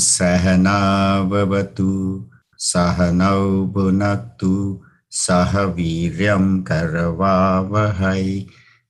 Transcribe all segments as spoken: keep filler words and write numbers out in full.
Sahanavavatu Sahanau Bhunaktu Sahaviryam Karavavahai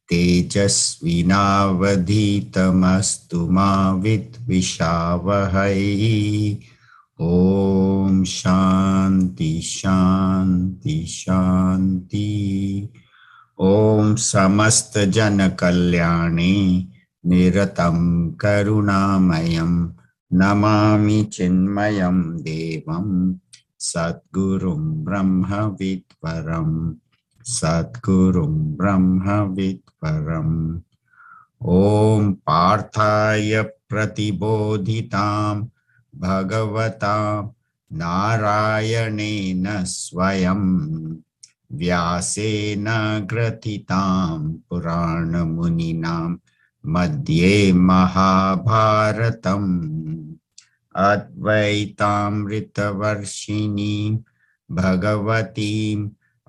Tejasvinavadhitamastu ma vidvishavahai. Om Shanti Shanti Shanti. Om Samasta Jana Kalyani Niratam Karunamayam Namami Chinmayam Devam Satgurum Brahma Vidvaram Satgurum Brahma Vidvaram. Om Parthaya Pratibodhitam Bhagavatam Narayanena Swayam Vyasena Gratitam Purana Muninam Madhye Mahabharatam Advaitam Ritavarshini Bhagavatim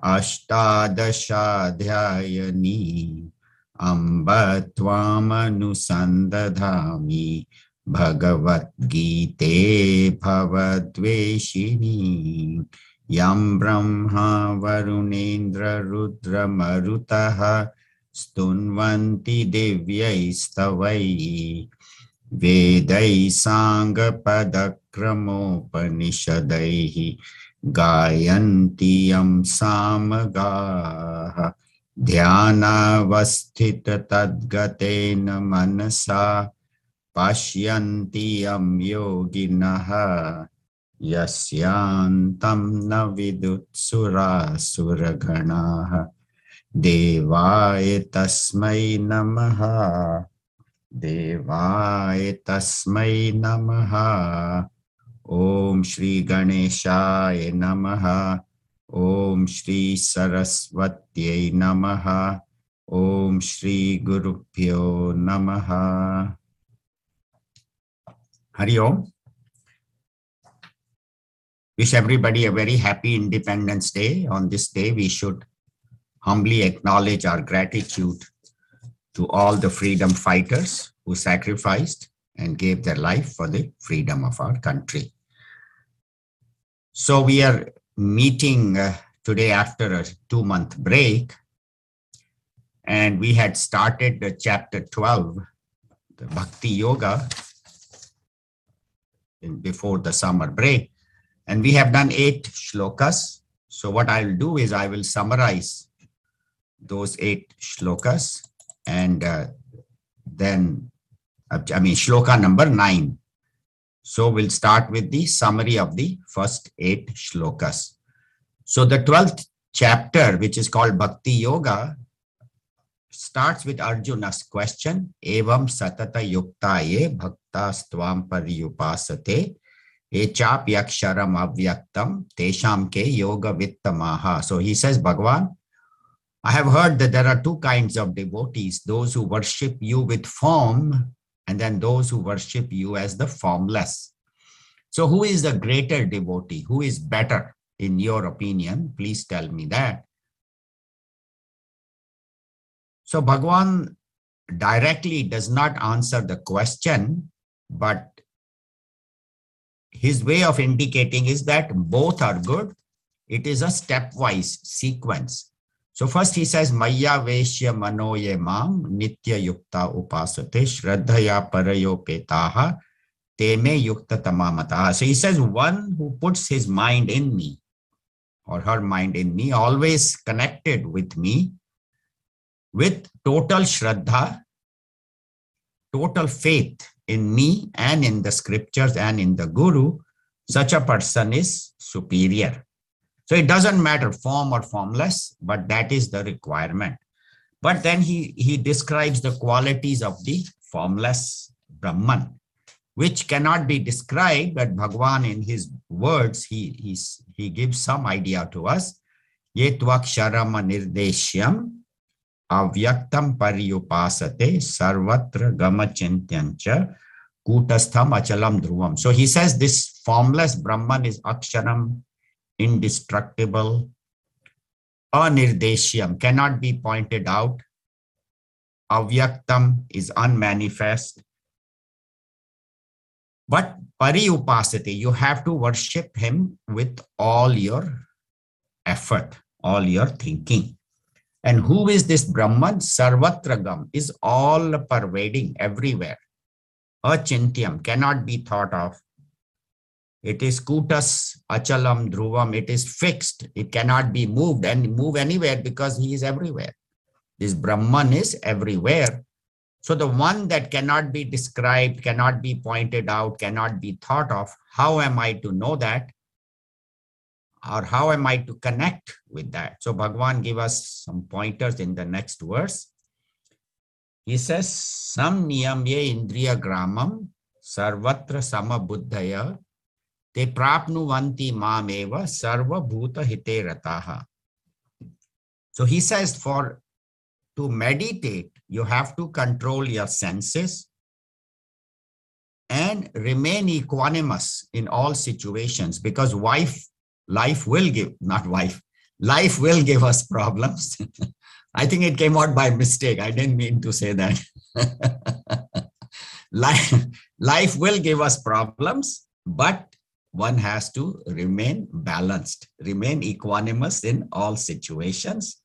Ashtadashadhyayani Amba Tvam Anusandadhami Bhagavad Gite Bhavadveshini Yam Brahma Varunendra Rudra Marutaha Stunvanti Divyai Stavai Vedai Sangha Padakramopanishadaihi Gayanti Yam Samagaha Dhyana Vasthita Tadgatena Manasa Pashyanti Yam Yoginaha Yasyantam na vidutsura suraganaha Devaya tasmai namaha Devaya tasmai namaha. Om Shri Ganeshaya namaha. Om Shri Saraswatyai namaha. Om Shri Gurubhyo namaha. Hari Om. Wish everybody a very happy Independence Day. On this day, we should humbly acknowledge our gratitude to all the freedom fighters who sacrificed and gave their life for the freedom of our country. So we are meeting uh, today after a two-month break, and we had started the chapter twelve, the Bhakti Yoga, in, before the summer break. And we have done eight shlokas. So what I will do is I will summarize those eight shlokas and uh, then, I mean, shloka number nine. So we'll start with the summary of the first eight shlokas. So the twelfth chapter, which is called Bhakti Yoga, starts with Arjuna's question, Evam satata yuktaye bhaktastvam pariyupasate echap yaksharam avyaktam tesham ke yoga vittamaha. So he says, Bhagavan, I have heard that there are two kinds of devotees, those who worship you with form and then those who worship you as the formless. So who is the greater devotee? Who is better in your opinion? Please tell me that. So Bhagavan directly does not answer the question, but his way of indicating is that both are good. It is a stepwise sequence. So first he says, Maya Veshya Manoye Mam Nitya Yukta Upasate Shraddhaya Parayo Petaha Teme Yukta Tamamataha. So he says, one who puts his mind in me or her mind in me, always connected with me, with total Shraddha, total faith in me and in the scriptures and in the Guru, such a person is superior. So it doesn't matter form or formless, but that is the requirement. But then he, he describes the qualities of the formless Brahman, which cannot be described, but Bhagavan in his words, he, he's, he gives some idea to us. Yetvaksharama nirdeshyam avyaktam pariyupasate sarvatra gamachintyancha kutastham achalam dhruvam. So he says this formless Brahman is aksharam, indestructible, anirdeshyam, cannot be pointed out, avyaktam is unmanifest, But pari upasati, you have to worship him with all your effort, all your thinking. And who is this Brahman? Sarvatragam, is all pervading everywhere. Achintyam, cannot be thought of. It is kutas, achalam, dhruvam, it is fixed. It cannot be moved and move anywhere because he is everywhere. This Brahman is everywhere. So the one that cannot be described, cannot be pointed out, cannot be thought of, how am I to know that? Or how am I to connect with that? So Bhagavan give us some pointers in the next verse. He says, Sam niyamye indriya gramam sarvatra samabuddhaya te prapnuvanti mameva sarva bhuta hite rataha. So he says, for to meditate, you have to control your senses and remain equanimous in all situations, because wife, life will give, not wife, life will give us problems. I think it came out by mistake. I didn't mean to say that. life, life will give us problems, but one has to remain balanced, remain equanimous in all situations.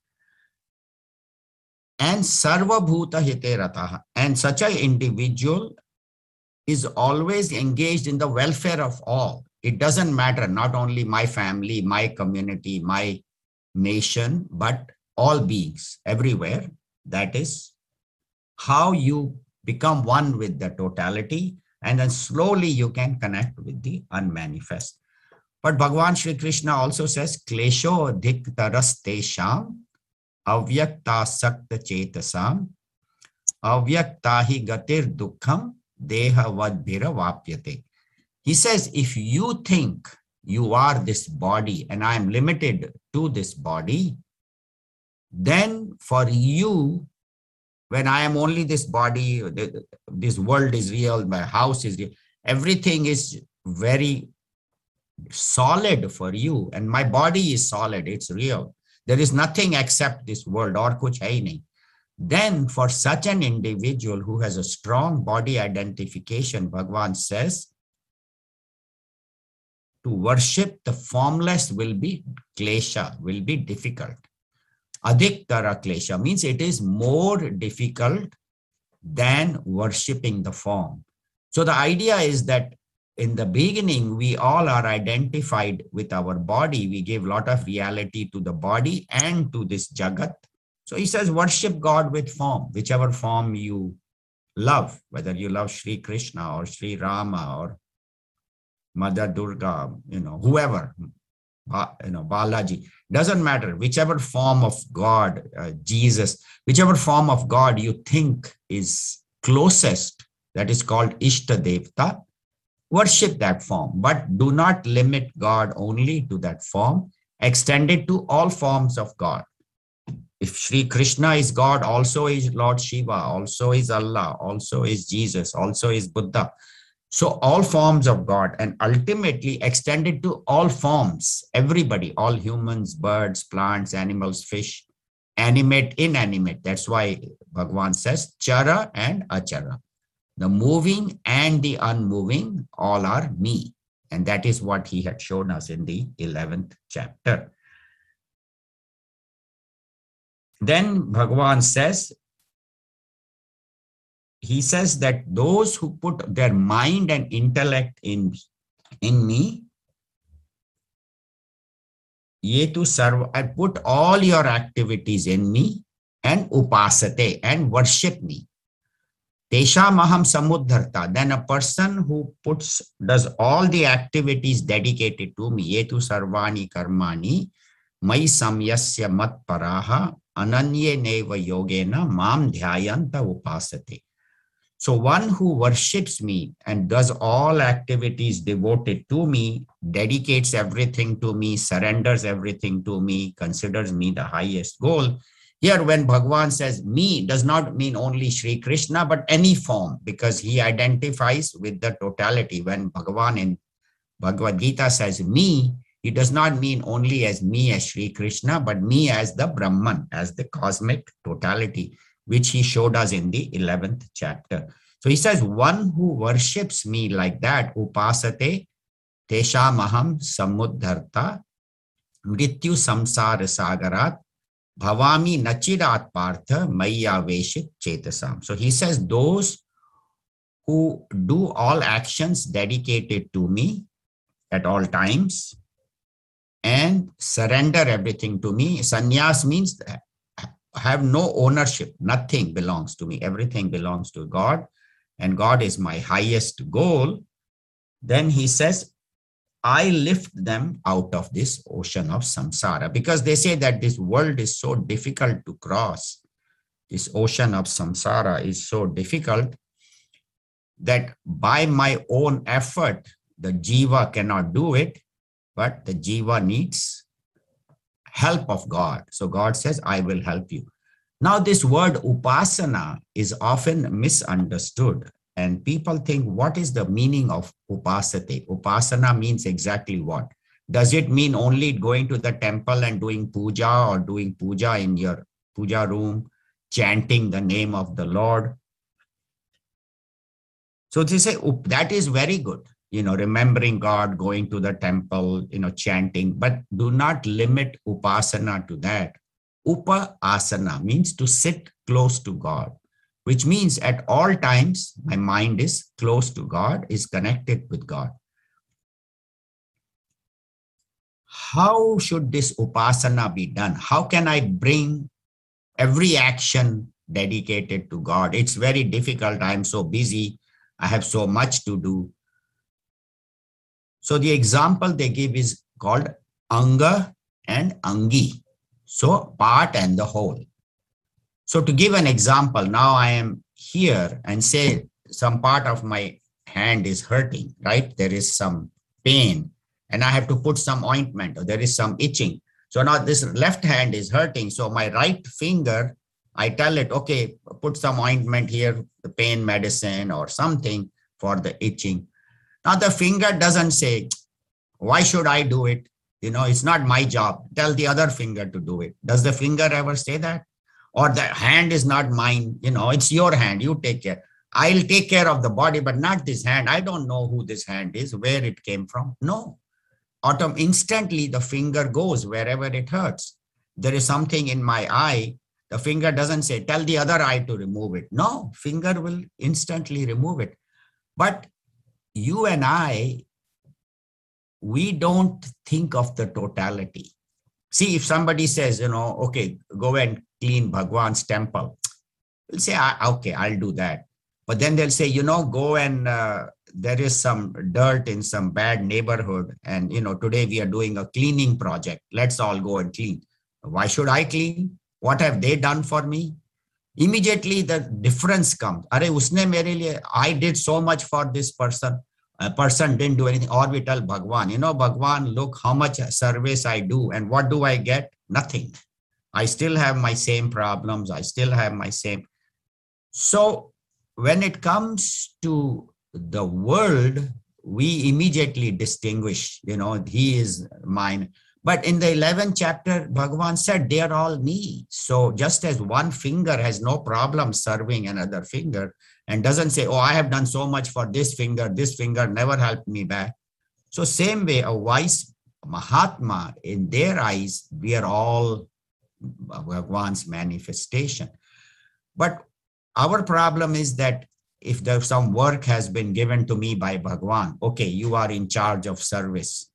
And sarva bhuta hite rataha. And such an individual is always engaged in the welfare of all. It doesn't matter, not only my family, my community, my nation, but all beings everywhere. That is how you become one with the totality, and then slowly you can connect with the unmanifest. But Bhagavan Shri Krishna also says, Klesho adhik taras tesham avyakta sakta chetasam avyaktahi gatir dukkham deha vadbhira vapyate. He says, if you think you are this body and I am limited to this body, then for you, when I am only this body, this world is real, my house is real, everything is very solid for you, and my body is solid, it's real. There is nothing except this world, or kuch hai nahi. Then for such an individual who has a strong body identification, Bhagavan says, to worship the formless will be klesha, will be difficult. Adhiktara klesha means it is more difficult than worshipping the form. So the idea is that in the beginning, we all are identified with our body. We give a lot of reality to the body and to this Jagat. So he says, worship God with form, whichever form you love, whether you love Sri Krishna or Sri Rama or Mother Durga, you know, whoever, you know, Balaji, doesn't matter, whichever form of God, uh, Jesus, whichever form of God you think is closest, that is called Ishta Devta, worship that form, but do not limit God only to that form, extend it to all forms of God. If Sri Krishna is God, also is Lord Shiva, also is Allah, also is Jesus, also is Buddha. So all forms of God, and ultimately extended to all forms, everybody, all humans, birds, plants, animals, fish, animate, inanimate. That's why Bhagavan says chara and achara. The moving and the unmoving, all are me. And that is what he had shown us in the eleventh chapter. Then Bhagavan says, he says that those who put their mind and intellect in, in me, ye tu sarva, I put all your activities in me, and upasate, and worship me. Tesha maham samudharta, then a person who puts, does all the activities dedicated to me, ye tu sarvani karmani, mai samyasya mat paraha, ananye neva yogena, mam dhyayanta upasate. So one who worships me and does all activities devoted to me, dedicates everything to me, surrenders everything to me, considers me the highest goal. Here, when Bhagavan says me, does not mean only Sri Krishna, but any form, because he identifies with the totality. When Bhagavan in Bhagavad Gita says me, he does not mean only as me as Sri Krishna, but me as the Brahman, as the cosmic totality, which he showed us in the eleventh chapter. So he says, one who worships me like that, upasate teshamaham samudharta mrityu samsara sagarat bhavami nachirat partha maya veshit chetasam. So he says, those who do all actions dedicated to me at all times and surrender everything to me. Sannyas means that have no ownership. Nothing belongs to me. Everything belongs to God, and God is my highest goal. Then he says, I lift them out of this ocean of samsara, because they say that this world is so difficult to cross. This ocean of samsara is so difficult that by my own effort, the jiva cannot do it, but the jiva needs help of God. So God says, I will help you. Now, this word upasana is often misunderstood, and people think, what is the meaning of upasate? Upasana means exactly what? Does it mean only going to the temple and doing puja, or doing puja in your puja room, chanting the name of the Lord? So they say that is very good, you know, remembering God, going to the temple, you know, chanting, but do not limit upasana to that. Upasana means to sit close to God, which means at all times, my mind is close to God, is connected with God. How should this upasana be done? How can I bring every action dedicated to God? It's very difficult. I'm so busy. I have so much to do. So the example they give is called anga and angi. So part and the whole. So to give an example, now I am here and say some part of my hand is hurting, right? There is some pain and I have to put some ointment, or there is some itching. So now this left hand is hurting. So my right finger, I tell it, okay, put some ointment here, the pain medicine or something for the itching. Now the finger doesn't say, why should I do it? You know, it's not my job. Tell the other finger to do it. Does the finger ever say that? Or the hand is not mine, you know, it's your hand, you take care. I'll take care of the body, but not this hand. I don't know who this hand is, where it came from. No. Autumn, instantly the finger goes wherever it hurts. There is something in my eye. The finger doesn't say, tell the other eye to remove it. No, finger will instantly remove it. But you and I, we don't think of the totality. See, if somebody says, you know, okay, go and clean Bhagwan's temple, we'll say, okay, I'll do that. But then they'll say, you know, go and uh, there is some dirt in some bad neighborhood. And, you know, today we are doing a cleaning project. Let's all go and clean. Why should I clean? What have they done for me? Immediately the difference comes. Are usne mere liye, I did so much for this person. A person didn't do anything. Or we tell Bhagwan, you know, Bhagwan, look how much service I do. And what do I get? Nothing. I still have my same problems. I still have my same. So when it comes to the world, we immediately distinguish, you know, he is mine. But in the eleventh chapter, Bhagavan said, they are all me. So just as one finger has no problem serving another finger and doesn't say, oh, I have done so much for this finger, this finger never helped me back. So same way, a wise Mahatma, in their eyes, we are all Bhagavan's manifestation. But our problem is that if there's some work has been given to me by Bhagavan, okay, you are in charge of service.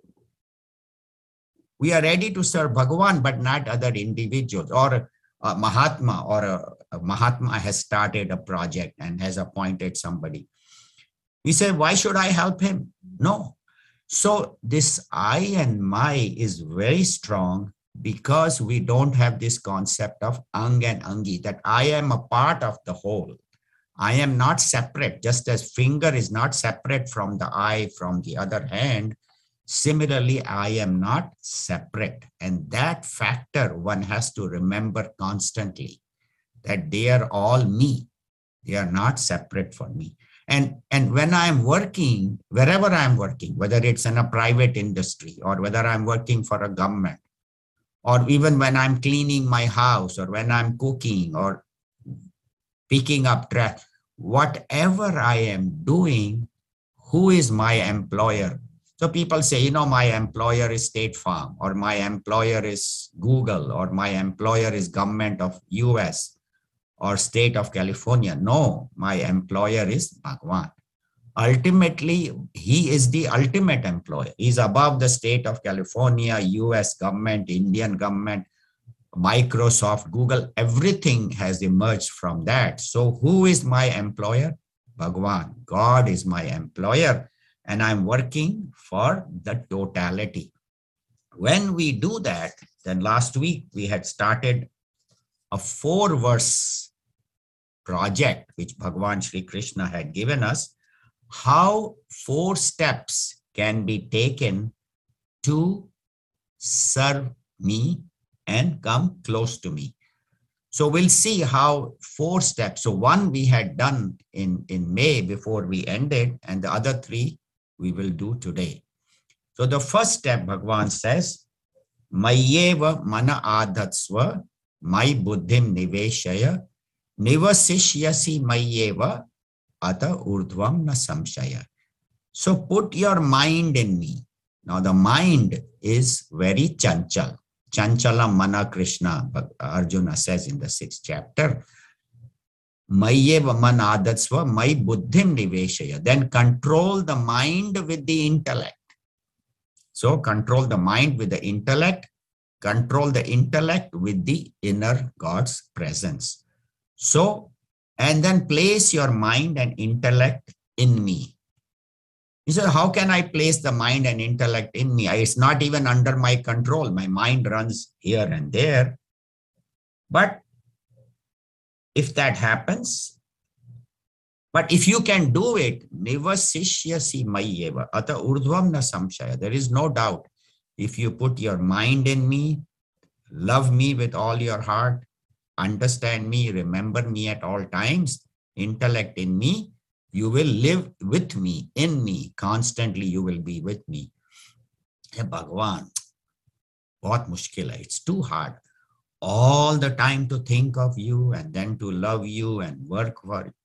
We are ready to serve Bhagavan, but not other individuals. Or a Mahatma or a, a Mahatma has started a project and has appointed somebody. We say, why should I help him? No. So this I and my is very strong because we don't have this concept of ang and angi, that I am a part of the whole. I am not separate, just as finger is not separate from the eye, from the other hand. Similarly, I am not separate. And that factor one has to remember constantly, that they are all me. They are not separate from me. And, and when I'm working, wherever I'm working, whether it's in a private industry or whether I'm working for a government, or even when I'm cleaning my house or when I'm cooking or picking up trash, whatever I am doing, who is my employer? So people say, you know, my employer is State Farm, or my employer is Google, or my employer is government of U S or state of California. No, my employer is Bhagwan. Ultimately, he is the ultimate employer. He's above the state of California, U S government, Indian government, Microsoft, Google, everything has emerged from that. So who is my employer? Bhagwan. God is my employer, and I'm working for the totality. When we do that, then last week we had started a four verse project which Bhagwan Sri Krishna had given us, how four steps can be taken to serve me and come close to me. So we'll see how four steps. So one we had done in, in May before we ended, and the other three we will do today. So the first step, Bhagwan says, Mayyeva mana adhatsva, mai buddhim niveshaya, nivasishyasi mayyeva, ata urdhvam na samshaya. So put your mind in me. Now the mind is very chanchal. Chanchala mana Krishna, Arjuna says in the sixth chapter. Mayyeva man adatsva, mai buddhim niveshaya. Then control the mind with the intellect. So control the mind with the intellect, control the intellect with the inner God's presence. So, and then place your mind and intellect in me. He said, how can I place the mind and intellect in me? It's not even under my control. My mind runs here and there. But if that happens, but if you can do it, nivasishyasi mayyeva, ata urdhvam na samshaya. There is no doubt. If you put your mind in me, love me with all your heart, understand me, remember me at all times, intellect in me, you will live with me, in me, constantly you will be with me. Hey Bhagwan, bahut mushkil hai. It's too hard. All the time to think of you and then to love you and work for you.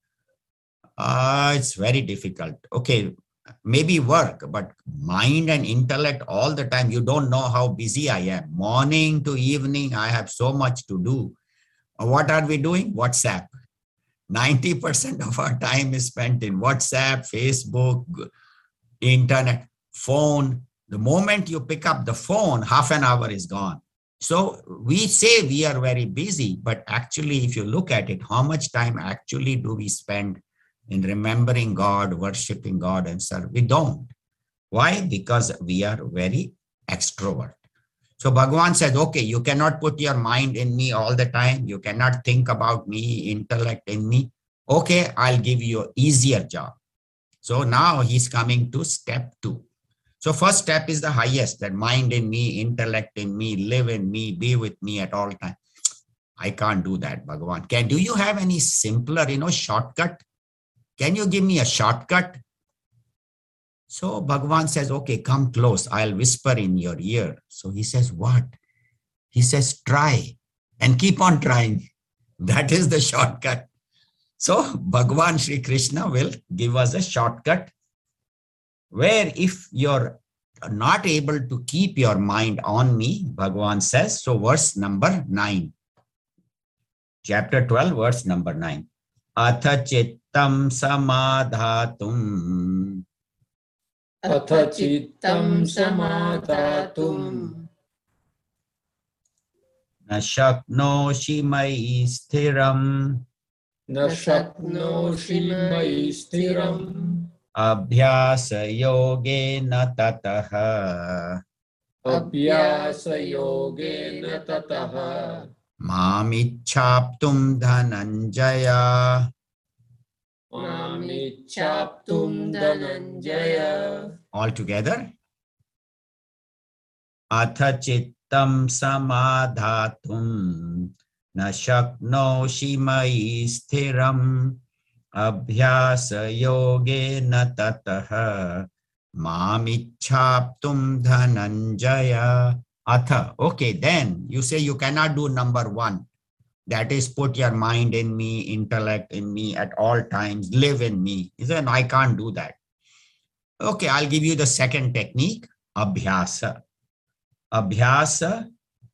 Uh, it's very difficult. Okay, maybe work, but mind and intellect all the time. You don't know how busy I am. Morning to evening, I have so much to do. What are we doing? WhatsApp. ninety percent of our time is spent in WhatsApp, Facebook, internet, phone. The moment you pick up the phone, half an hour is gone. So we say we are very busy, but actually, if you look at it, how much time actually do we spend in remembering God, worshiping God and serve? We don't. Why? Because we are very extrovert. So Bhagwan says, okay, you cannot put your mind in me all the time. You cannot think about me, intellect in me. Okay, I'll give you an easier job. So now he's coming to step two. So first step is the highest, that mind in me, intellect in me, live in me, be with me at all times. I can't do that, Bhagwan. Can, do you have any simpler, you know, shortcut? Can you give me a shortcut? So Bhagwan says, okay, come close. I'll whisper in your ear. So he says, what? He says, try and keep on trying. That is the shortcut. So Bhagwan Sri Krishna will give us a shortcut where if you're not able to keep your mind on me, Bhagwan says, so verse number nine, chapter twelve, verse number nine. Atha chittam samadhatum. Atha chittam samadhatum. Na shaknoshi mai sthiram. Na shaknoshi mai sthiram. Abhyasa yogena tataha. Abhyasa yogena tataha. Mamichhaptum dhananjaya. Mamichhaptum dhananjaya. All together. Atha chittam samadhatum. Na shaknoshi mai sthiram. Abhyasa yogena tataha. Mamichhaptum dhananjaya. Atha. Okay, then you say you cannot do number one. That is, put your mind in me, intellect in me at all times, live in me. He said, I can't do that. Okay, I'll give you the second technique, abhyasa. Abhyasa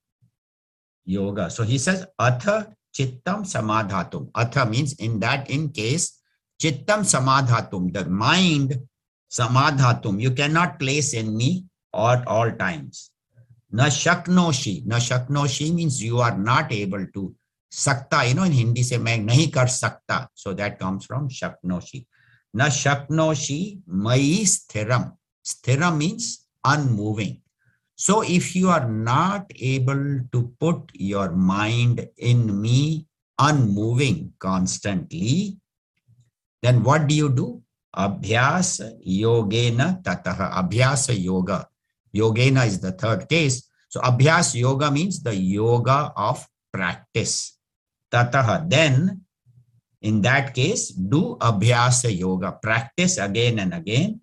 yoga. So he says, atha chittam samadhatum. Atha means in that, in case, chittam samadhatum, the mind samadhatum, you cannot place in me at all times. Na shaknoshi. Na shaknoshi means you are not able to. Sakta, you know, in Hindi say, main nahi kar sakta. So that comes from shaknoshi. Na shaknoshi mai sthiram. Sthiram means unmoving. So if you are not able to put your mind in me unmoving constantly, then what do you do? Abhyasa yogena tataha. Abhyasa yoga. Yogena is the third case. So abhyas yoga means the yoga of practice. Tataha. Then in that case, do abhyasa yoga. Practice again and again.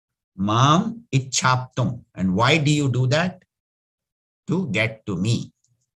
Mam ichhaptum. And why do you do that? To get to me.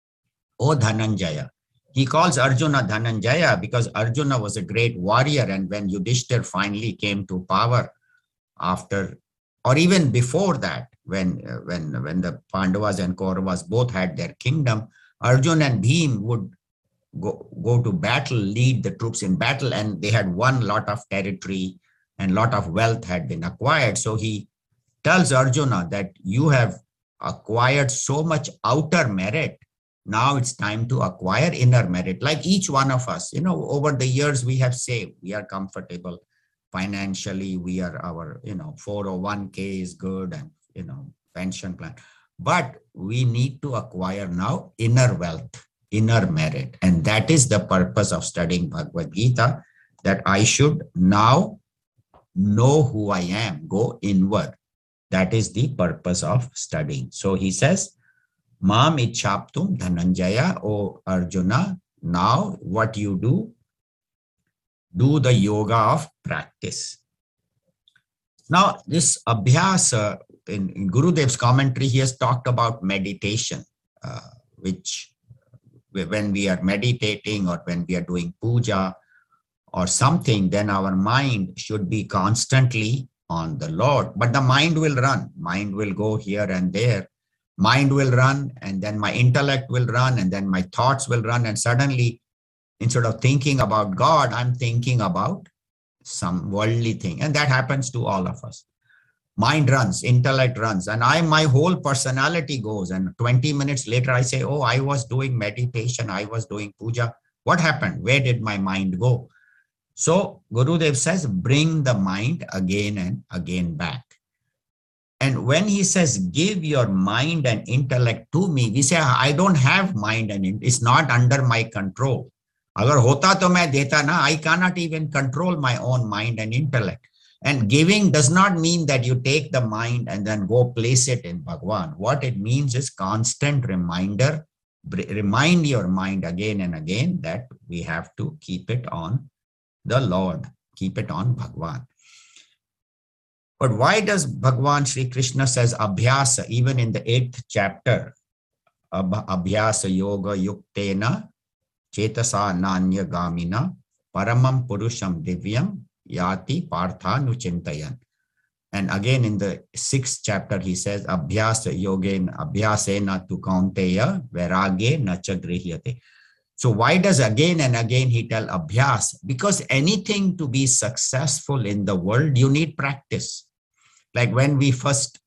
O Dhananjaya. He calls Arjuna Dhananjaya because Arjuna was a great warrior. And when Yudhishthir finally came to power after, or even before that, when, uh, when, when the Pandavas and Kauravas both had their kingdom, Arjuna and Bhim would go, go to battle, lead the troops in battle, and they had won a lot of territory and lot of wealth had been acquired. So he tells Arjuna that you have acquired so much outer merit. Now it's time to acquire inner merit. Like each one of us, you know, over the years we have saved, we are comfortable financially, we are our, you know, four oh one K is good and, you know, pension plan. But we need to acquire now inner wealth, inner merit. And that is the purpose of studying Bhagavad Gita, that I should now know who I am, go inward. That is the purpose of studying. So he says, Mam ichhaptum Dhananjaya, O Arjuna, now what you do, do the yoga of practice. Now this abhyasa, in, in Gurudev's commentary, he has talked about meditation, uh, which when we are meditating or when we are doing puja or something, then our mind should be constantly on the Lord. But the mind will run. Mind will go here and there. Mind will run, and then my intellect will run, and then my thoughts will run. And suddenly, instead of thinking about God, I'm thinking about some worldly thing. And that happens to all of us. Mind runs, intellect runs, and I, my whole personality goes. And twenty minutes later, I say, oh, I was doing meditation. I was doing puja. What happened? Where did my mind go? So Gurudev says, bring the mind again and again back. And when he says, give your mind and intellect to me, we say, I don't have mind and intellect. It's not under my control. Agar hota to main deta na, I cannot even control my own mind and intellect. And giving does not mean that you take the mind and then go place it in Bhagwan. What it means is constant reminder, remind your mind again and again that we have to keep it on the Lord, keep it on Bhagwan. But why does Bhagwan Sri Krishna says abhyasa, even in the eighth chapter, abhyasa yoga yuktena chetasa nanya gamina paramam purusham divyam yati partha nuchintayan. And again in the sixth chapter, he says abhyasa yogen abhyasena tu kaunteya vairage nacha grihyate. So why does again and again he tell abhyas? Because anything to be successful in the world, you need practice. Like when we first,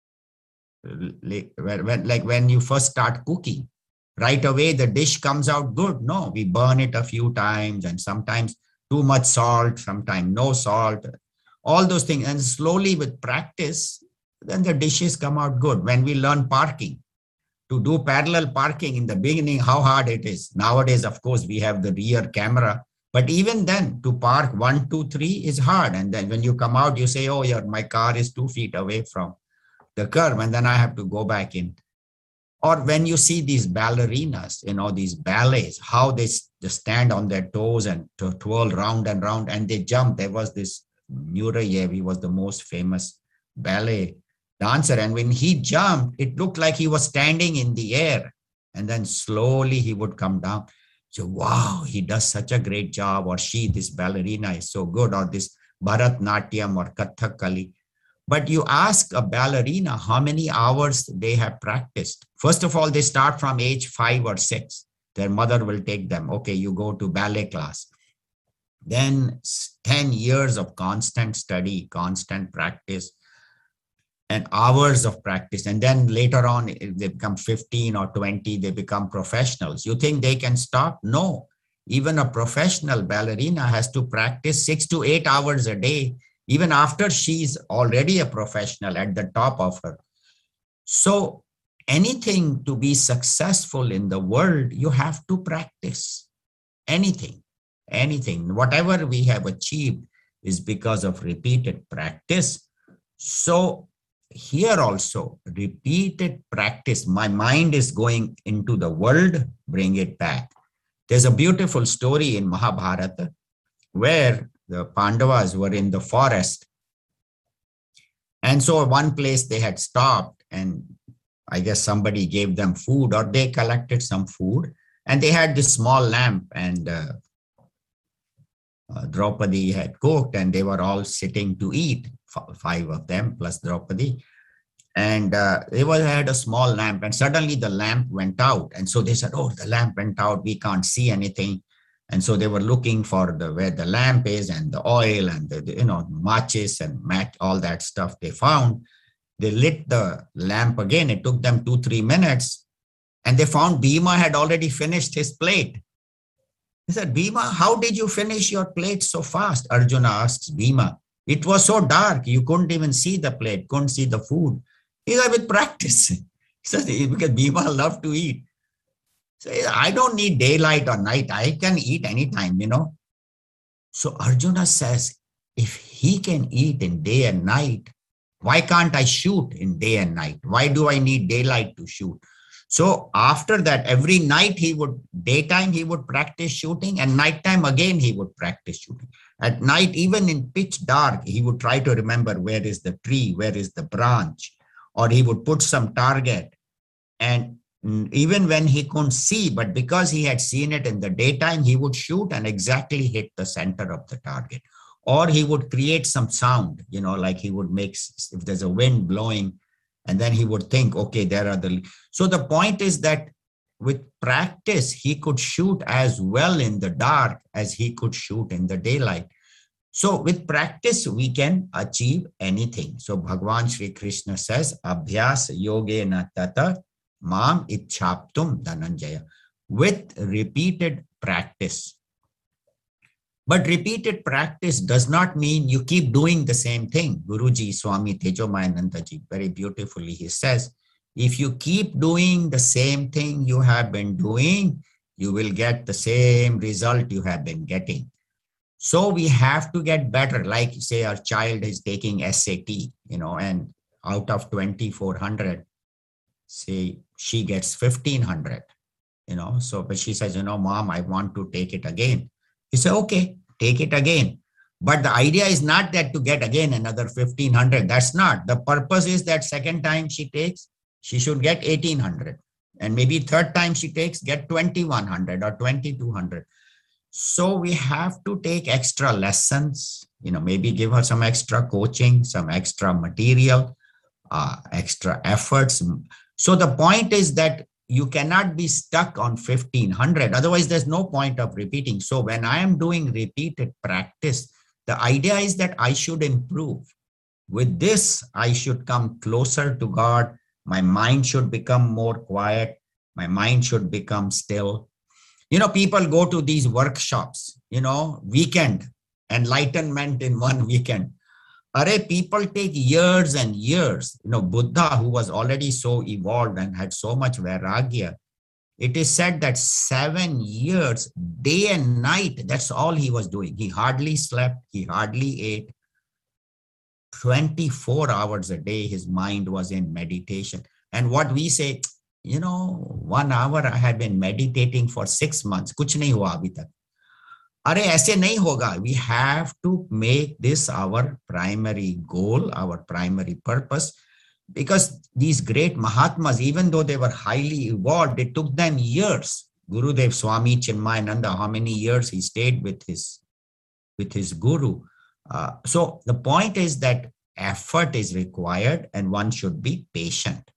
like when, like when you first start cooking, right away the dish comes out good. No, we burn it a few times, and sometimes too much salt, sometimes no salt, all those things. And slowly with practice, then the dishes come out good. When we learn parking, to do parallel parking in the beginning, how hard it is. Nowadays, of course, we have the rear camera. But even then, to park one, two, three is hard. And then when you come out, you say, oh, yeah, my car is two feet away from the curb, and then I have to go back in. Or when you see these ballerinas, you know, these ballets, how they just stand on their toes and to twirl round and round, and they jump. There was this Nureyev, he was the most famous ballet dancer. And when he jumped, it looked like he was standing in the air. And then slowly he would come down. So, wow, he does such a great job, or she, this ballerina is so good, or this Bharatnatyam or Kathakali. But you ask a ballerina how many hours they have practiced. First of all, they start from age five or six. Their mother will take them. Okay, you go to ballet class. Then ten years of constant study, constant practice, and hours of practice. And then later on, they become fifteen or twenty, they become professionals. You think they can stop? No. Even a professional ballerina has to practice six to eight hours a day, even after she's already a professional at the top of her. So anything to be successful in the world, you have to practice. Anything, anything, whatever we have achieved is because of repeated practice. So here also, repeated practice. My mind is going into the world, bring it back. There's a beautiful story in Mahabharata where the Pandavas were in the forest. And so one place they had stopped, and I guess somebody gave them food, or they collected some food, and they had this small lamp, and uh, uh, Draupadi had cooked, and they were all sitting to eat, five of them plus Draupadi. And uh, they were, had a small lamp, and suddenly the lamp went out. And so they said, oh, the lamp went out, we can't see anything. And so they were looking for the where the lamp is, and the oil, and the, the you know, matches and match, all that stuff they found. They lit the lamp again. It took them two, three minutes. And they found Bhima had already finished his plate. He said, Bhima, how did you finish your plate so fast? Arjuna asks Bhima. It was so dark, you couldn't even see the plate, couldn't see the food. He said, with practice. He says, because Bhima loved to eat. So I don't need daylight or night. I can eat anytime, you know. So Arjuna says, if he can eat in day and night, why can't I shoot in day and night? Why do I need daylight to shoot? So after that, every night he would, daytime he would practice shooting, and nighttime again he would practice shooting. At night, even in pitch dark, he would try to remember where is the tree, where is the branch, or he would put some target. And even when he couldn't see, but because he had seen it in the daytime, he would shoot and exactly hit the center of the target. Or he would create some sound, you know, like he would make, if there's a wind blowing, and then he would think, okay, there are the, so the point is that with practice, he could shoot as well in the dark as he could shoot in the daylight. So with practice, we can achieve anything. So Bhagavan Shri Krishna says, Abhyas yogena tata mam ichhaptum dhananjaya. With repeated practice. But repeated practice does not mean you keep doing the same thing. Guruji Swami Tejomayanandaji very beautifully, he says, if you keep doing the same thing you have been doing, you will get the same result you have been getting. So we have to get better. Like say our child is taking S A T, you know, and out of twenty-four hundred, say she gets fifteen hundred, you know, so, but she says, you know, mom, I want to take it again. You say, okay, take it again. But the idea is not that to get again another fifteen hundred. That's not. The purpose is that second time she takes, she should get eighteen hundred. And maybe third time she takes, get twenty-one hundred or twenty-two hundred. So we have to take extra lessons, you know, maybe give her some extra coaching, some extra material, uh, extra efforts. So the point is that you cannot be stuck on fifteen hundred. Otherwise, there's no point of repeating. So when I am doing repeated practice, the idea is that I should improve. With this, I should come closer to God. My mind should become more quiet. My mind should become still. You know, people go to these workshops, you know, weekend, enlightenment in one weekend. Are people take years and years. You know, Buddha, who was already so evolved and had so much vairagya, it is said that seven years, day and night, that's all he was doing. He hardly slept, he hardly ate. twenty-four hours a day, his mind was in meditation. And what we say, you know, one hour I had been meditating for six months. Kuch nahi hua abhi tak. Are aise nahi hoga. We have to make this our primary goal, our primary purpose, because these great Mahatmas, even though they were highly evolved, it took them years. Gurudev Swami Chinmayananda, how many years he stayed with his, with his guru. Uh, so the point is that effort is required and one should be patient.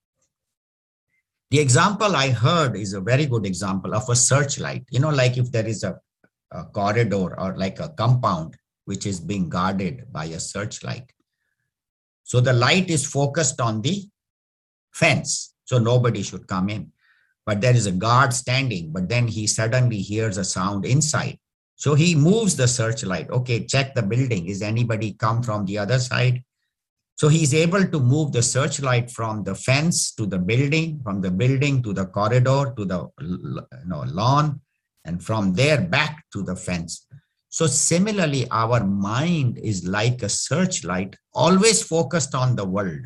The example I heard is a very good example of a searchlight. You know, like if there is a, a corridor or like a compound which is being guarded by a searchlight. So the light is focused on the fence, so nobody should come in. But there is a guard standing, but then he suddenly hears a sound inside. So he moves the searchlight. Okay, check the building. Is anybody come from the other side? So he's able to move the searchlight from the fence to the building, from the building to the corridor, to the you know, lawn, and from there back to the fence. So similarly, our mind is like a searchlight, always focused on the world.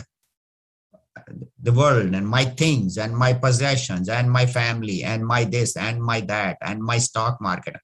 The world and my things and my possessions and my family and my this and my that and my stock market.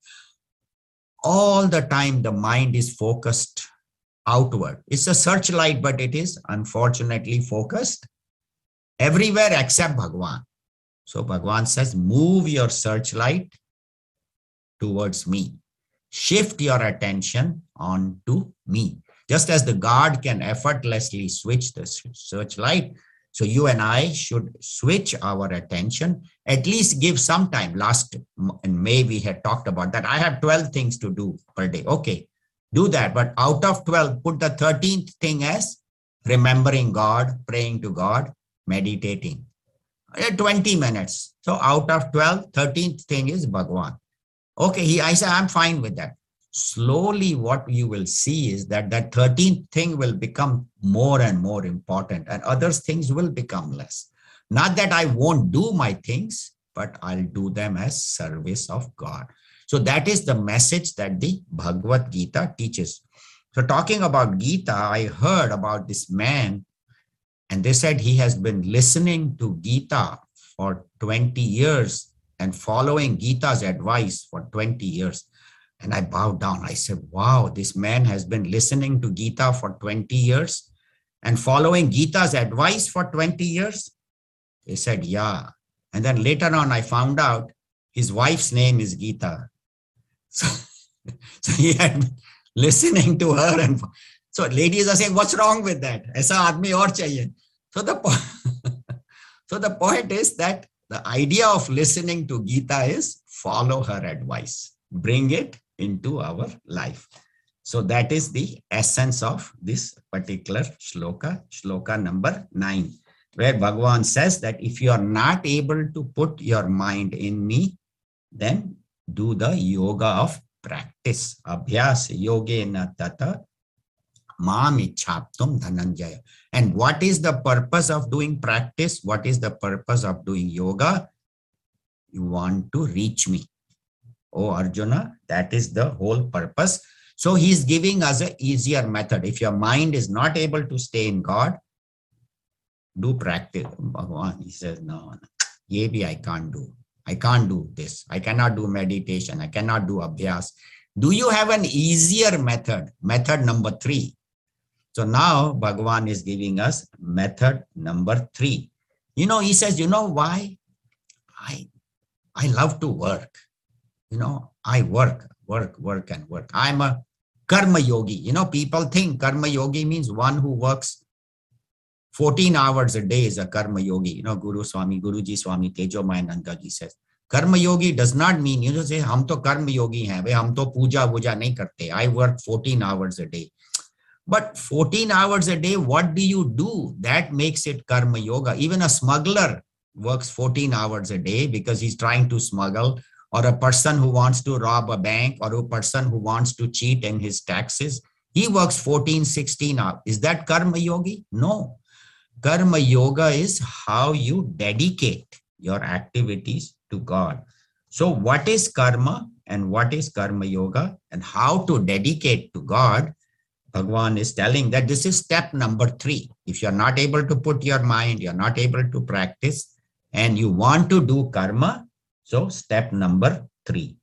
All the time the mind is focused outward. It's a searchlight, but it is unfortunately focused everywhere except Bhagwan. So Bhagwan says, move your searchlight towards me. Shift your attention onto me. Just as the guard can effortlessly switch the searchlight, so you and I should switch our attention, at least give some time. Last in May, we had talked about that. I have twelve things to do per day. Okay, do that. But out of twelve, put the thirteenth thing as remembering God, praying to God, meditating. twenty minutes. So out of twelve, thirteenth thing is Bhagwan. Okay, he, I say, I'm fine with that. Slowly what you will see is that that thirteenth thing will become more and more important and other things will become less. Not that I won't do my things, but I'll do them as service of God. So that is the message that the Bhagavad Gita teaches. So talking about Gita, I heard about this man and they said he has been listening to Gita for twenty years and following Gita's advice for twenty years. And I bowed down. I said, wow, this man has been listening to Gita for twenty years and following Gita's advice for twenty years. They said, yeah. And then later on, I found out his wife's name is Gita. So, so he had been listening to her. And so ladies are saying, what's wrong with that? Aisa aadmi aur chahiye. So the, so the point is that the idea of listening to Gita is follow her advice, bring it into our life. So that is the essence of this particular shloka, shloka number nine, where Bhagavan says that if you are not able to put your mind in me, then do the yoga of practice. Abhyas yogena tata mam ichhaptum dhananjaya. And what is the purpose of doing practice? What is the purpose of doing yoga? You want to reach me. Oh, Arjuna, that is the whole purpose. So he's giving us an easier method. If your mind is not able to stay in God, do practice. Bhagavan, he says, no, maybe I can't do. I can't do this. I cannot do meditation. I cannot do abhyas. Do you have an easier method? Method number three. So now Bhagavan is giving us method number three. You know, he says, you know why? I, I love to work. You know, I work, work, work and work. I'm a karma yogi. You know, people think karma yogi means one who works fourteen hours a day is a karma yogi. You know, Guru Swami, Guruji Swami Tejomayananda ji says, karma yogi does not mean, you know, say, hum to karma yogi hain, hum to puja puja nahi karte. I work fourteen hours a day. But fourteen hours a day, what do you do? That makes it karma yoga. Even a smuggler works fourteen hours a day because he's trying to smuggle. Or a person who wants to rob a bank, or a person who wants to cheat in his taxes, he works fourteen, sixteen hours. Is that karma yogi? No. Karma yoga is how you dedicate your activities to God. So what is karma and what is karma yoga and how to dedicate to God? Bhagavan is telling that this is step number three. If you're not able to put your mind, you're not able to practice, and you want to do karma, so step number three.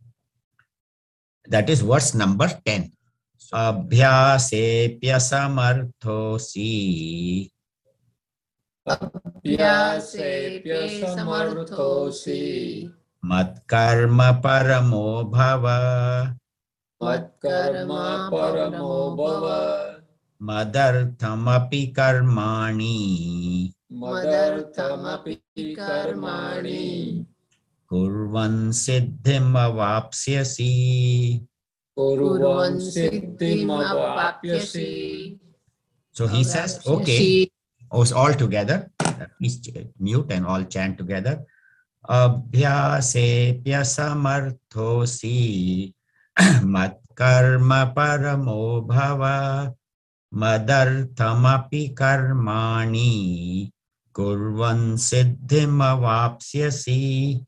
That is verse number ten. Abhyasepya samarthosi. Abhyasepya samarthosi. Matkarma paramo bhava. Matkarma paramo bhava. Madarthamapi karmani. Madarthamapi karmani. Kurvan siddhim avapsyasi. Kurvan siddhim avapyasi. So he says, okay, all together. Please mute and all chant together. Abhyasepya samarthosi matkarma paramo bhava madarthamapi karmani kurvan siddhim avapsyasi.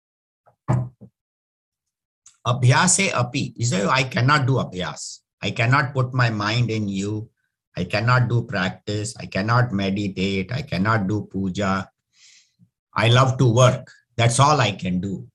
Abhyase api. You say, I cannot do abhyas. I cannot put my mind in you. I cannot do practice. I cannot meditate. I cannot do puja. I love to work. That's all I can do.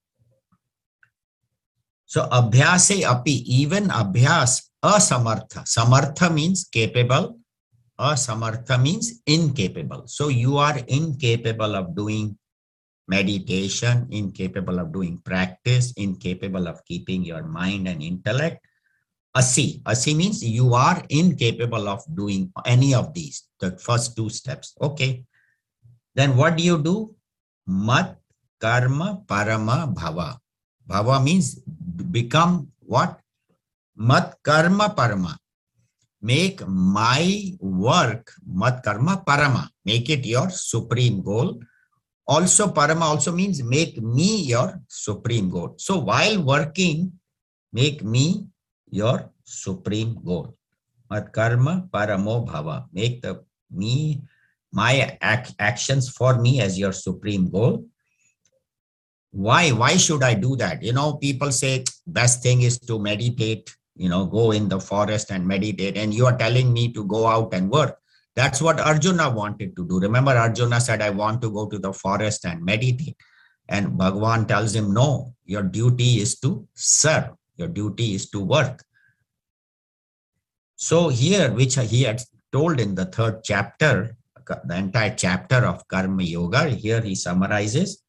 So abhyase api, even abhyas, asamartha. Samartha means capable. Asamartha means incapable. So you are incapable of doing meditation, incapable of doing practice, incapable of keeping your mind and intellect. Asi. Asi means you are incapable of doing any of these, the first two steps. Okay. Then what do you do? Mat karma parama bhava. Bhava means become what? Mat karma parama. Make my work, mat karma parama. Make it your supreme goal. Also, parama also means make me your supreme goal. So while working, make me your supreme goal. Mat karma paramo bhava. Make the me, my ac actions for me as your supreme goal. Why? Why should I do that? You know, people say best thing is to meditate, you know, go in the forest and meditate. And you are telling me to go out and work. That's what Arjuna wanted to do. Remember, Arjuna said, I want to go to the forest and meditate. And Bhagavan tells him, no, your duty is to serve. Your duty is to work. So here, which he had told in the third chapter, the entire chapter of Karma Yoga, here he summarizes,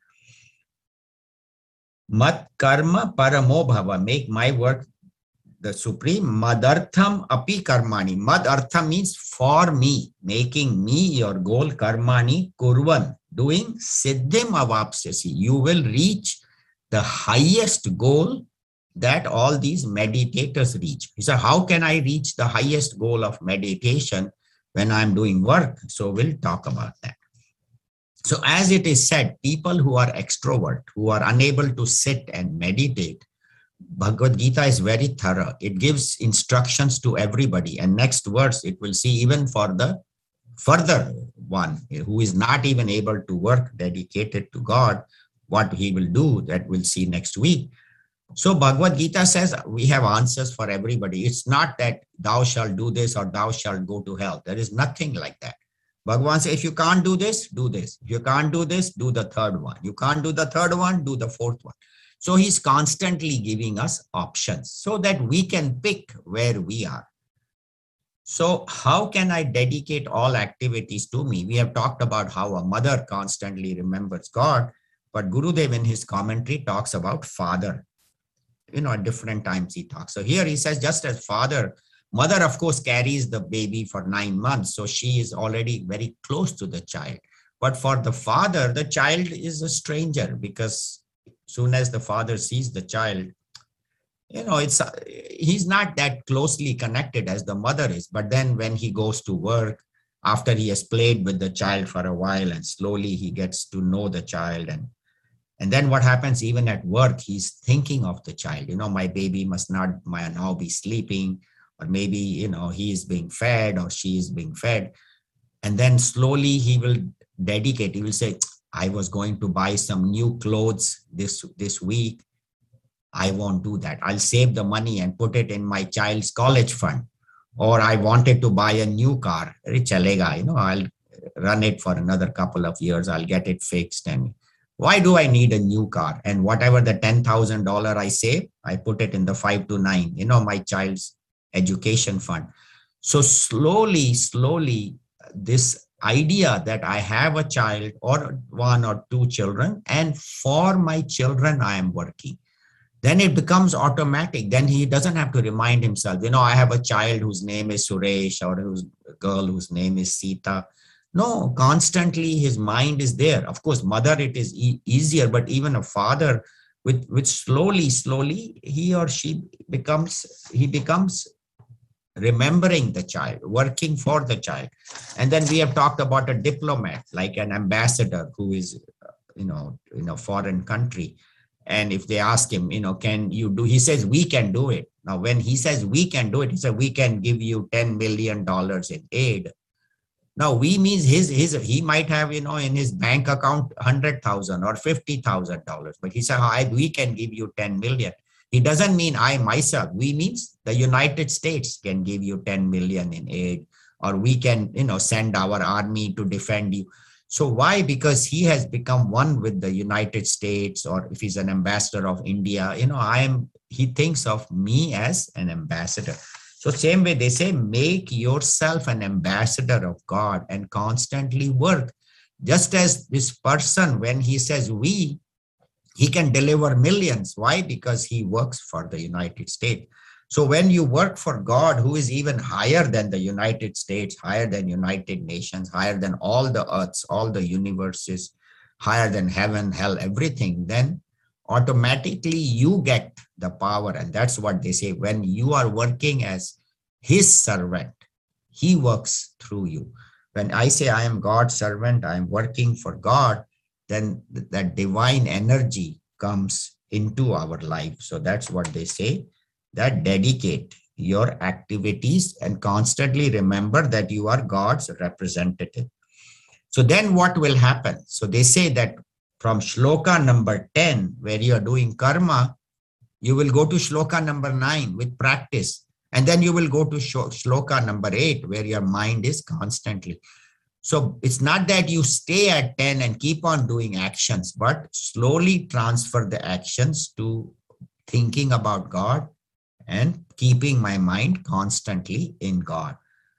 Mat karma paramo bhava, make my work the supreme. Madartham api karmani. Mad artha means for me, making me your goal. Karmani kurvan, doing siddhim avapsyasi. You will reach the highest goal that all these meditators reach. He said, how can I reach the highest goal of meditation when I'm doing work? So we'll talk about that. So as it is said, people who are extrovert, who are unable to sit and meditate, Bhagavad Gita is very thorough. It gives instructions to everybody. And next verse, it will see even for the further one who is not even able to work dedicated to God, what he will do, that we'll see next week. So Bhagavad Gita says we have answers for everybody. It's not that thou shalt do this or thou shalt go to hell. There is nothing like that. Bhagavan says, if you can't do this, do this. If you can't do this, do the third one. You can't do the third one, do the fourth one. So he's constantly giving us options so that we can pick where we are. So how can I dedicate all activities to me? We have talked about how a mother constantly remembers God, but Gurudev in his commentary talks about father. You know, at different times he talks. So here he says, just as father, mother, of course, carries the baby for nine months. So she is already very close to the child. But for the father, the child is a stranger because soon as the father sees the child, you know, it's uh, he's not that closely connected as the mother is. But then when he goes to work, after he has played with the child for a while and slowly he gets to know the child, and And then what happens even at work, he's thinking of the child, you know, my baby must not might now be sleeping, or maybe, you know, he is being fed or she is being fed. And then slowly he will dedicate, he will say, I was going to buy some new clothes this, this week. I won't do that. I'll save the money and put it in my child's college fund. Or I wanted to buy a new car. Chalega, you know, I'll run it for another couple of years. I'll get it fixed. And why do I need a new car? And whatever the ten thousand dollars I save, I put it in the five to nine, you know, my child's education fund. So slowly, slowly, this idea that I have a child or one or two children, and for my children, I am working. Then it becomes automatic. Then he doesn't have to remind himself, you know, I have a child whose name is Suresh or who's a girl whose name is Sita. No, constantly his mind is there. Of course, mother, it is e easier, but even a father, with, with slowly, slowly, he or she becomes, he becomes remembering the child, working for the child. And then we have talked about a diplomat, like an ambassador who is, you know, in a foreign country. And if they ask him, you know, can you do, he says, we can do it. Now, when he says we can do it, he said, we can give you ten million dollars in aid. Now, we means his, his, he might have, you know, in his bank account, one hundred thousand or fifty thousand dollars, but he said, I, we can give you ten million. He doesn't mean I myself, we means the United States can give you ten million in aid, or we can, you know, send our army to defend you. So why? Because he has become one with the United States, or if he's an ambassador of India, you know, I am, he thinks of me as an ambassador. So same way they say, make yourself an ambassador of God and constantly work. Just as this person, when he says we, he can deliver millions. Why? Because he works for the United States. So when you work for God, who is even higher than the United States, higher than United Nations, higher than all the earths, all the universes, higher than heaven, hell, everything, then automatically you get the power. And that's what they say, when you are working as his servant, he works through you. When I say I am God's servant, I am working for God, then that divine energy comes into our life. So that's what they say, that dedicate your activities and constantly remember that you are God's representative. So then what will happen? So they say that from shloka number ten, where you are doing karma, you will go to shloka number nine with practice. And then you will go to shloka number eight, where your mind is constantly. So it's not that you stay at ten and keep on doing actions, but slowly transfer the actions to thinking about God and keeping my mind constantly in God.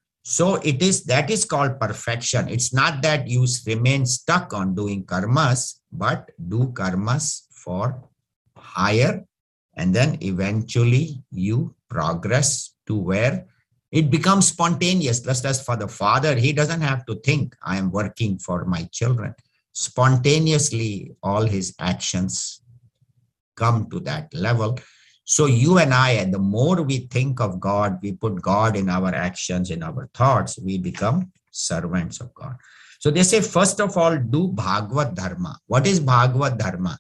So it is, that is called perfection. It's not that you remain stuck on doing karmas, but do karmas for higher, and then eventually you progress to where it becomes spontaneous. Just as for the father, he doesn't have to think, I am working for my children. Spontaneously, all his actions come to that level. So you and I, the more we think of God, we put God in our actions, in our thoughts, we become servants of God. So they say, first of all, do Bhagavad Dharma. What is Bhagavad Dharma?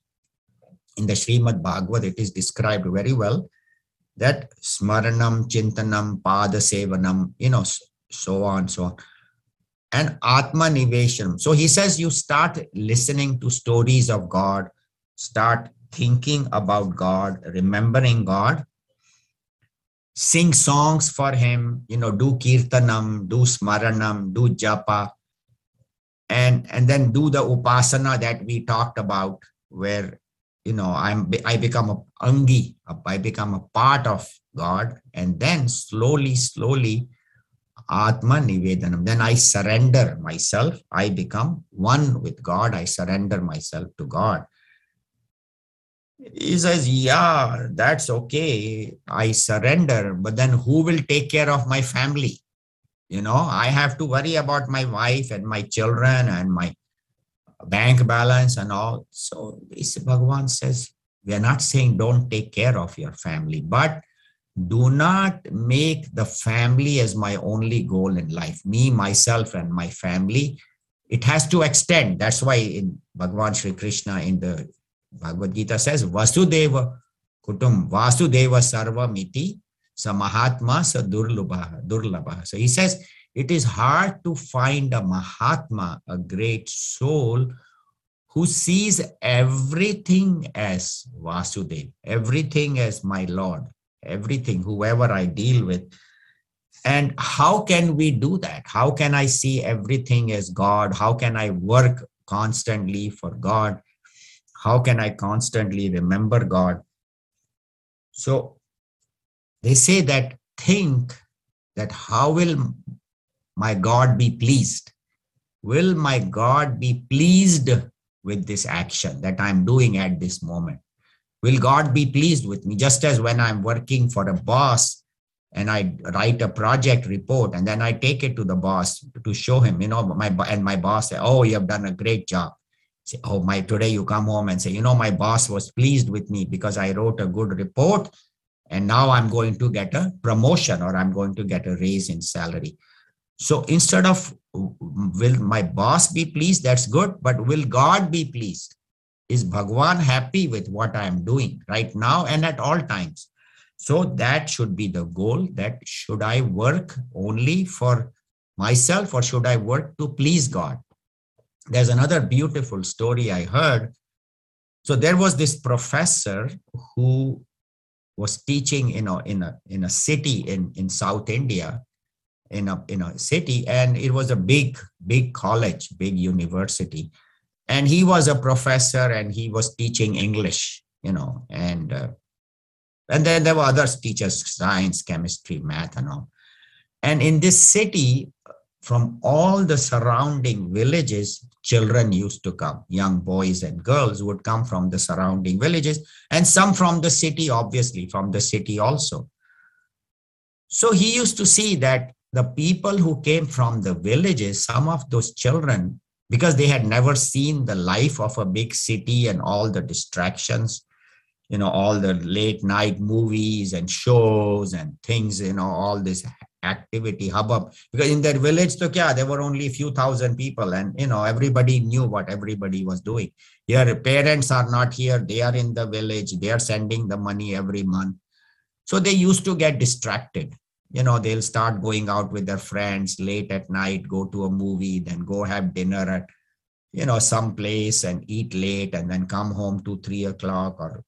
In the Srimad Bhagavad, it is described very well, that smaranam, chintanam, pada sevanam, you know, so on, so on. And atma niveshanam. So he says, you start listening to stories of God, start thinking about God, remembering God, sing songs for him, you know, do kirtanam, do smaranam, do japa, and, and then do the upasana that we talked about, where, you know, I'm, I become a angi, I become a part of God, and then slowly, slowly, atma nivedanam, then I surrender myself, I become one with God, I surrender myself to God. He says, yeah, that's okay, I surrender, but then who will take care of my family? You know, I have to worry about my wife and my children and my bank balance and all. So Bhagavan says, we are not saying don't take care of your family, but do not make the family as my only goal in life. Me, myself, and my family, it has to extend. That's why in Bhagavan Sri Krishna in the Bhagavad Gita says, Vasudeva Kutum, Vasudeva Sarva Miti, Sa Mahatma Sa Durlabha, Durlabha. So he says, it is hard to find a Mahatma, a great soul, who sees everything as Vasudeva, everything as my Lord, everything, whoever I deal with. And how can we do that? How can I see everything as God? How can I work constantly for God? How can I constantly remember God? So they say that, think that how will my God be pleased? will my God be pleased with this action that I'm doing at this moment? Will God be pleased with me? Just as when I'm working for a boss and I write a project report and then I take it to the boss to show him, you know, my and my boss say, oh, you have done a great job. Say, oh, my, today you come home and say, you know, my boss was pleased with me because I wrote a good report and now I'm going to get a promotion or I'm going to get a raise in salary. So instead of, will my boss be pleased? That's good. But will God be pleased? Is Bhagwan happy with what I'm doing right now and at all times? So that should be the goal. That should I work only for myself or should I work to please God? There's another beautiful story I heard. So there was this professor who was teaching in a, in a, in a city in, in South India, in a, in a city, and it was a big, big college, big university. And he was a professor and he was teaching English, you know, and, uh, and then there were other teachers, science, chemistry, math, and all. And in this city, from all the surrounding villages, children used to come, young boys and girls would come from the surrounding villages, and some from the city, obviously, from the city also. So he used to see that the people who came from the villages, some of those children, because they had never seen the life of a big city and all the distractions, you know, all the late night movies and shows and things, you know, all this activity, hubbub. Because in their village, so, yeah, there were only a few thousand people and, you know, everybody knew what everybody was doing. Here, parents are not here. They are in the village. They are sending the money every month. So they used to get distracted. You know, they'll start going out with their friends late at night, go to a movie, then go have dinner at, you know, some place and eat late and then come home to three o'clock or,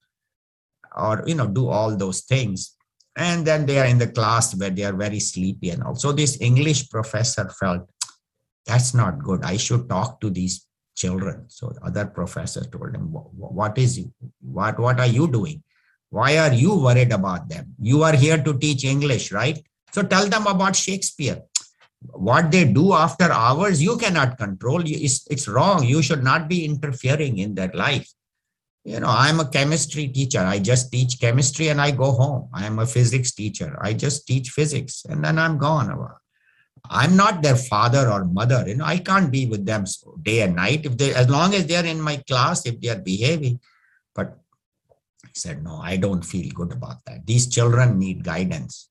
or, you know, do all those things. And then they are in the class where they are very sleepy and all. So this English professor felt, that's not good. I should talk to these children. So the other professor told him, what is, what, what are you doing? Why are you worried about them? You are here to teach English, right? So tell them about Shakespeare. What they do after hours, you cannot control. It's, it's wrong. You should not be interfering in their life. You know, I'm a chemistry teacher. I just teach chemistry and I go home. I am a physics teacher. I just teach physics and then I'm gone. I'm not their father or mother. You know, I can't be with them day and night. If they, as long as they're in my class, if they are behaving. But I said, no, I don't feel good about that. These children need guidance.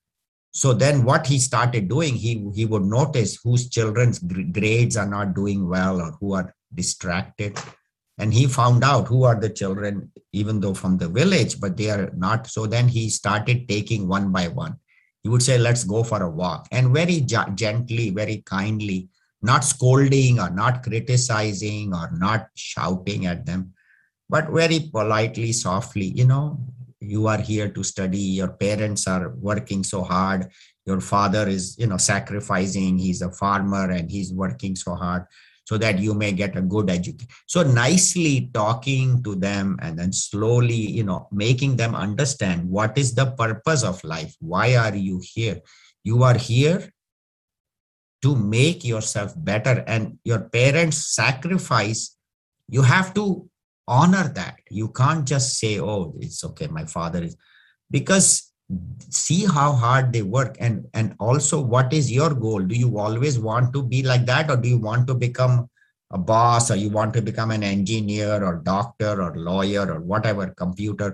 So then what he started doing, he, he would notice whose children's grades are not doing well or who are distracted. And he found out who are the children, even though from the village, but they are not. So then he started taking one by one. He would say, let's go for a walk. And very gently, very kindly, not scolding or not criticizing or not shouting at them, but very politely, softly, you know, you are here to study. Your parents are working so hard. Your father is, you know, sacrificing. He's a farmer and he's working so hard so that you may get a good education. So nicely talking to them and then slowly, you know, making them understand what is the purpose of life. Why are you here? You are here to make yourself better, and your parents' sacrifice, you have to honor that. You can't just say, oh, it's okay, my father is, because see how hard they work. And, and also, what is your goal? Do you always want to be like that? Or do you want to become a boss, or you want to become an engineer or doctor or lawyer or whatever, computer?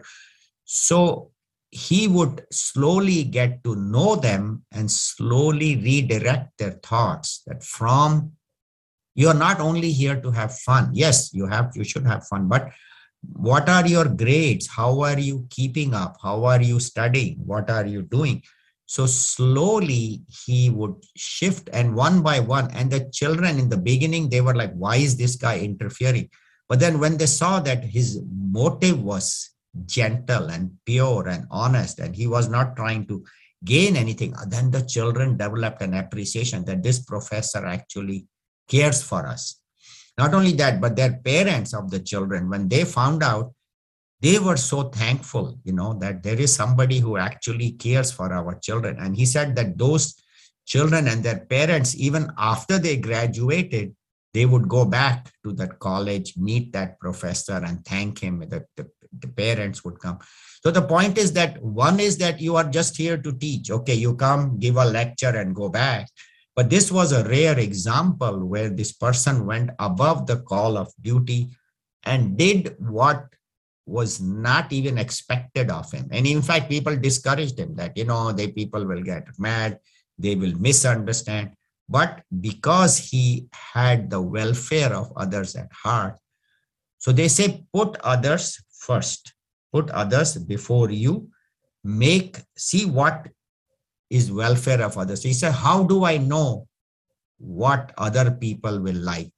So he would slowly get to know them and slowly redirect their thoughts that from, you're not only here to have fun. Yes, you have, you should have fun, but what are your grades? How are you keeping up? How are you studying? What are you doing? So slowly he would shift, and one by one, and the children in the beginning, they were like, why is this guy interfering? But then when they saw that his motive was gentle and pure and honest, and he was not trying to gain anything, then the children developed an appreciation that this professor actually cares for us. Not only that, but their parents of the children, when they found out, they were so thankful, you know, that there is somebody who actually cares for our children. And he said that those children and their parents, even after they graduated, they would go back to that college, meet that professor and thank him. The, the, the parents would come. So the point is that one is that you are just here to teach. Okay, you come, give a lecture and go back. But this was a rare example where this person went above the call of duty and did what was not even expected of him. And in fact, people discouraged him that, you know, they people will get mad, they will misunderstand. But because he had the welfare of others at heart, so they say, put others first, put others before you, make, see what is welfare of others. He said, how do I know what other people will like?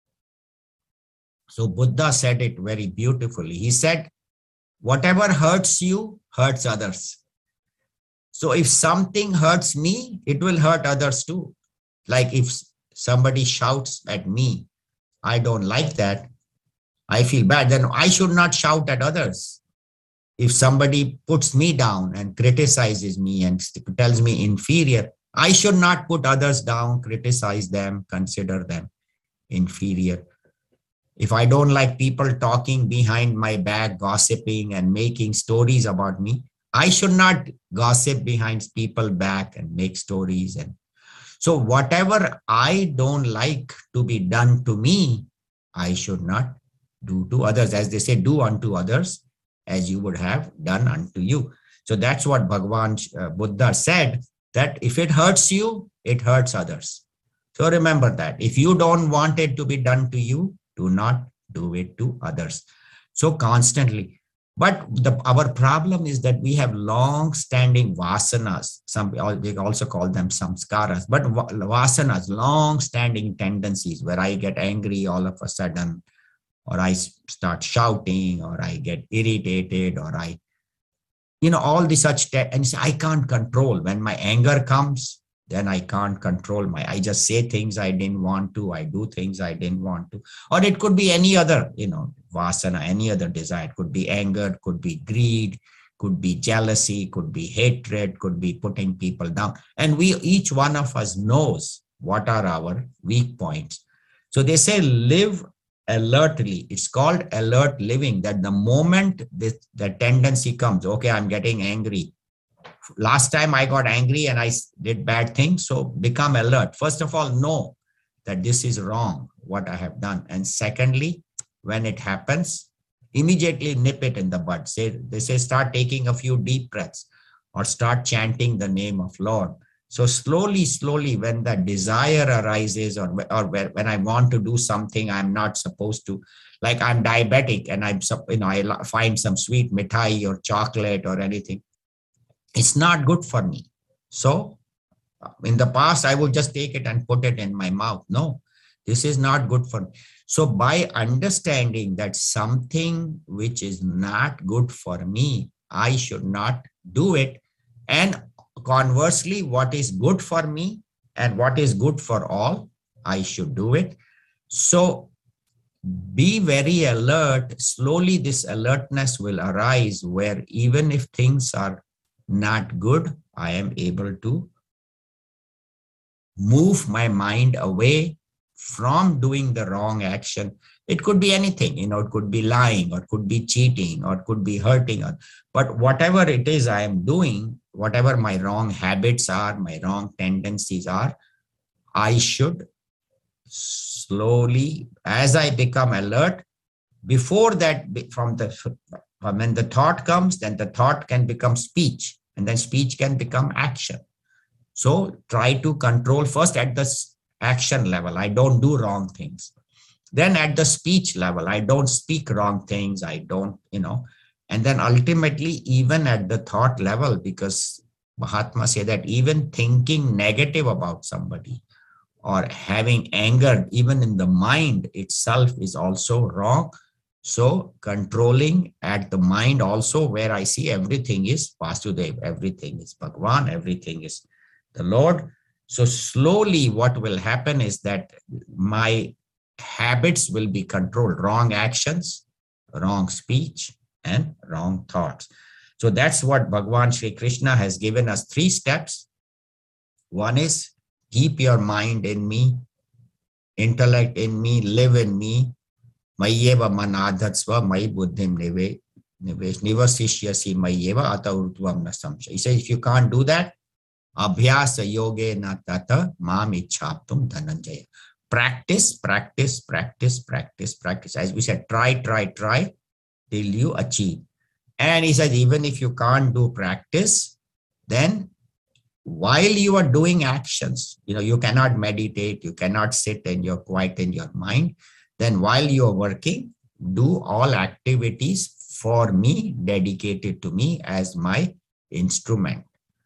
So Buddha said it very beautifully. He said, whatever hurts you, hurts others. So if something hurts me, it will hurt others too. Like if somebody shouts at me, I don't like that, I feel bad, then I should not shout at others. If somebody puts me down and criticizes me and tells me inferior, I should not put others down, criticize them, consider them inferior. If I don't like people talking behind my back, gossiping and making stories about me, I should not gossip behind people's back and make stories. And so whatever I don't like to be done to me, I should not do to others. As they say, do unto others as you would have done unto you. So that's what Bhagavan uh, Buddha said, that if it hurts you, it hurts others. So remember that. If you don't want it to be done to you, do not do it to others. So constantly. But the, our problem is that we have long-standing vasanas. Some they also call them samskaras, but vasanas, long-standing tendencies where I get angry all of a sudden, or I start shouting, or I get irritated, or I, you know, all the such, and I can't control. When my anger comes, then I can't control my, I just say things I didn't want to, I do things I didn't want to, or it could be any other, you know, vasana, any other desire. It could be anger, could be greed, could be jealousy, could be hatred, could be putting people down. And we, each one of us knows what are our weak points. So they say, live alertly. It's called alert living, that the moment this, the tendency comes, okay, I'm getting angry. Last time I got angry and I did bad things. So become alert. First of all, know that this is wrong, what I have done. And secondly, when it happens, immediately nip it in the bud. Say, they say, start taking a few deep breaths or start chanting the name of Lord. So slowly, slowly, when that desire arises, or, or when I want to do something I'm not supposed to, like I'm diabetic and I'm, you know, I find some sweet mithai or chocolate or anything, it's not good for me. So in the past, I would just take it and put it in my mouth. No, this is not good for me. So by understanding that something which is not good for me, I should not do it. And conversely, what is good for me and what is good for all, I should do it. So be very alert. Slowly, this alertness will arise where even if things are not good, I am able to move my mind away from doing the wrong action. It could be anything, you know, it could be lying, or it could be cheating, or it could be hurting. But whatever it is I am doing, whatever my wrong habits are, my wrong tendencies are, I should slowly, as I become alert, before that, from the when the thought comes, then the thought can become speech, and then speech can become action. So try to control first at the action level. I don't do wrong things. Then at the speech level, I don't speak wrong things. I don't, you know, and then ultimately even at the thought level, because Mahatma said that even thinking negative about somebody or having anger, even in the mind itself, is also wrong. So controlling at the mind also, where I see everything is Vasudev, everything is Bhagavan, everything is the Lord. So slowly what will happen is that my habits will be controlled, wrong actions, wrong speech, and wrong thoughts. So that's what Bhagavan Shri Krishna has given us three steps. One is Keep your mind in me, intellect in me, live in me. Mayyeva manadhatsva mai buddhim nive nivesh nivasishyasi mayyeva ata urtvam na samsha. He says, if you can't do that, abhyasa yoge na tata mam ichhaptum dhananjaya. Practice, practice, practice, practice, practice. As we said, try, try, try till you achieve. And he says, even if you can't do practice, then while you are doing actions, you know, you cannot meditate, you cannot sit and you're quiet in your mind. Then while you are working, do all activities for me, dedicated to me as my instrument.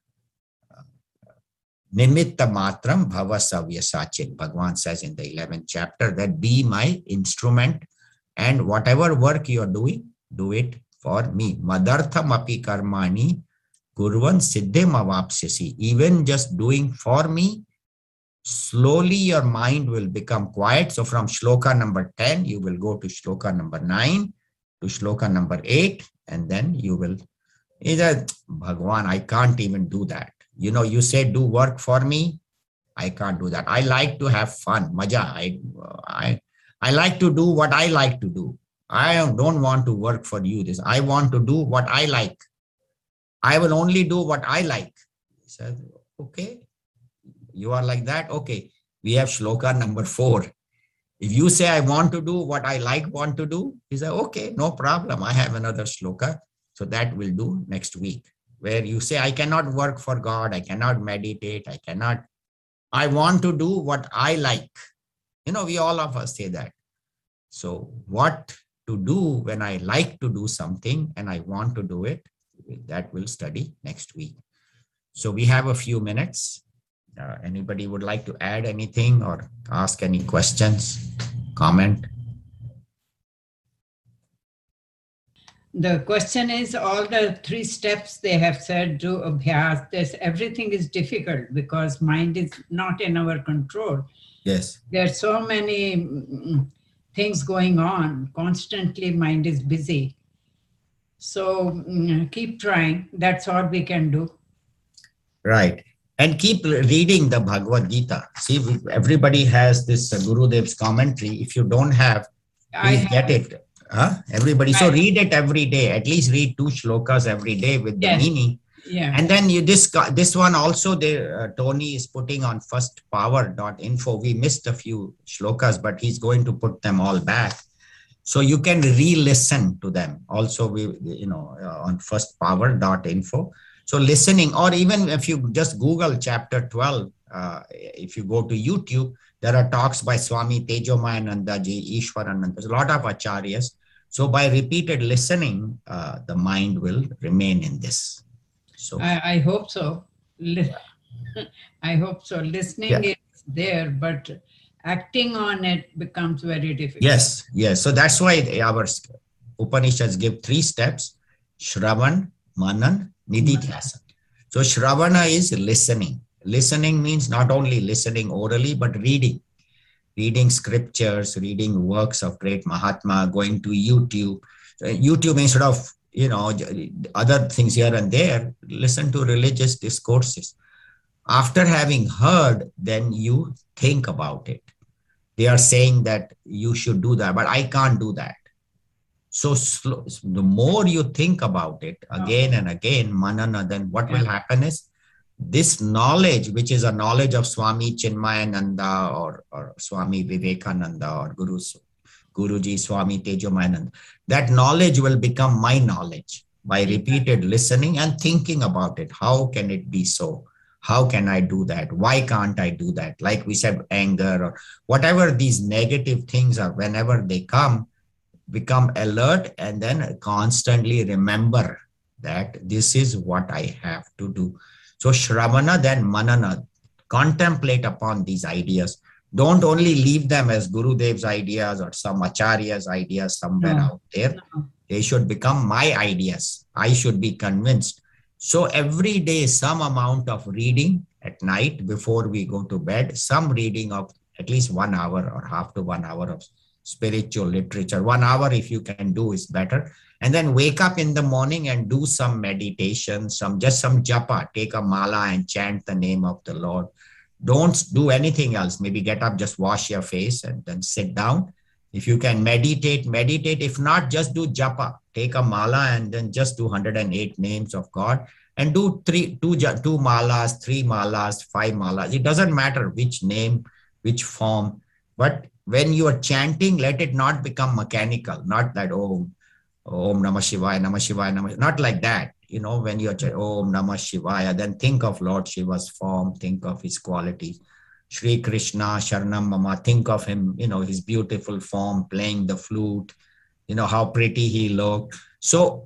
Nimitta matram bhava savyasachin. Bhagavan says in the eleventh chapter that be my instrument, and whatever work you are doing, do it for me. Madartham api karmani kurvan siddhim avapsyasi. Even just doing for me, slowly your mind will become quiet. So from shloka number ten, you will go to shloka number nine, to shloka number eight, and then you will, either Bhagavan, I can't even do that. You know, you say do work for me, I can't do that. I like to have fun, maja. I, I, I like to do what I like to do. I don't want to work for you. This I want to do what I like. I will only do what I like. He says, okay, you are like that. Okay, we have shloka number four. If you say I want to do what I like want to do, he said, okay, no problem. I have another shloka. So that we'll do next week, where you say, I cannot work for God. I cannot meditate. I cannot, I want to do what I like. You know, we all of us say that. So what to do when I like to do something and I want to do it, that we'll study next week. So we have a few minutes. Uh, anybody would like to add anything or ask any questions, comment? The question is, all the three steps they have said, do abhyas, this, everything is difficult because mind is not in our control. Yes. There are so many mm, things going on. Constantly mind is busy. So mm, keep trying. That's all we can do. Right. And keep reading the Bhagavad Gita. See, everybody has this uh, Gurudev's commentary. If you don't have, please get it. Huh? Everybody. Right. So read it every day. At least read two shlokas every day with the yes. meaning. Yeah. And then you this this one also, the uh, Tony is putting on first power dot info. We missed a few shlokas, but he's going to put them all back. So you can re-listen to them. Also, we you know uh, on first power dot info. So listening, or even if you just Google chapter twelve, uh, if you go to YouTube, there are talks by Swami Tejomayananda Ji, Ishwarananda. There's a lot of acharyas. So by repeated listening, uh, the mind will remain in this. So I, I hope so. I hope so. Listening yeah. is there, but acting on it becomes very difficult. Yes, yes. So that's why our Upanishads give three steps: Shravan, Manan, Nididhyasana. So Shravana is listening. Listening means not only listening orally, but reading. Reading scriptures, reading works of great Mahatma, going to YouTube. YouTube instead of, you know, other things here and there, listen to religious discourses. After having heard, then you think about it. They are saying that you should do that, but I can't do that. So slow, the more you think about it again and again, manana, then what yeah. will happen is this knowledge, which is a knowledge of Swami Chinmayananda or, or Swami Vivekananda or Guru, Guruji Swami Tejomayananda, that knowledge will become my knowledge by repeated listening and thinking about it. How can it be so? How can I do that? Why can't I do that? Like we said, anger or whatever these negative things are, whenever they come, become alert and then constantly remember that this is what I have to do. So Shravana, then Manana, contemplate upon these ideas. Don't only leave them as Gurudev's ideas or some Acharya's ideas somewhere no. out there. No. They should become my ideas. I should be convinced. So every day, some amount of reading at night before we go to bed, some reading of at least one hour or half to one hour of spiritual literature. One hour, if you can do, is better. And then wake up in the morning and do some meditation, some just some japa. Take a mala and chant the name of the Lord. don't do anything else. Maybe get up, just wash your face and then sit down. If you can meditate, meditate. If not, just do japa. Take a mala and then just do one hundred eight names of God and do three, two, two malas, three malas, five malas. It doesn't matter which name, which form. But when you are chanting, let it not become mechanical. Not that, oh, Om Namah Shivaya, Namah Shivaya, Namah, not like that. You know, when you're Om Namah Shivaya, then think of Lord Shiva's form, think of his qualities. Shri Krishna, Sharanam Mama, think of him, you know, his beautiful form, playing the flute, you know, how pretty he looked. So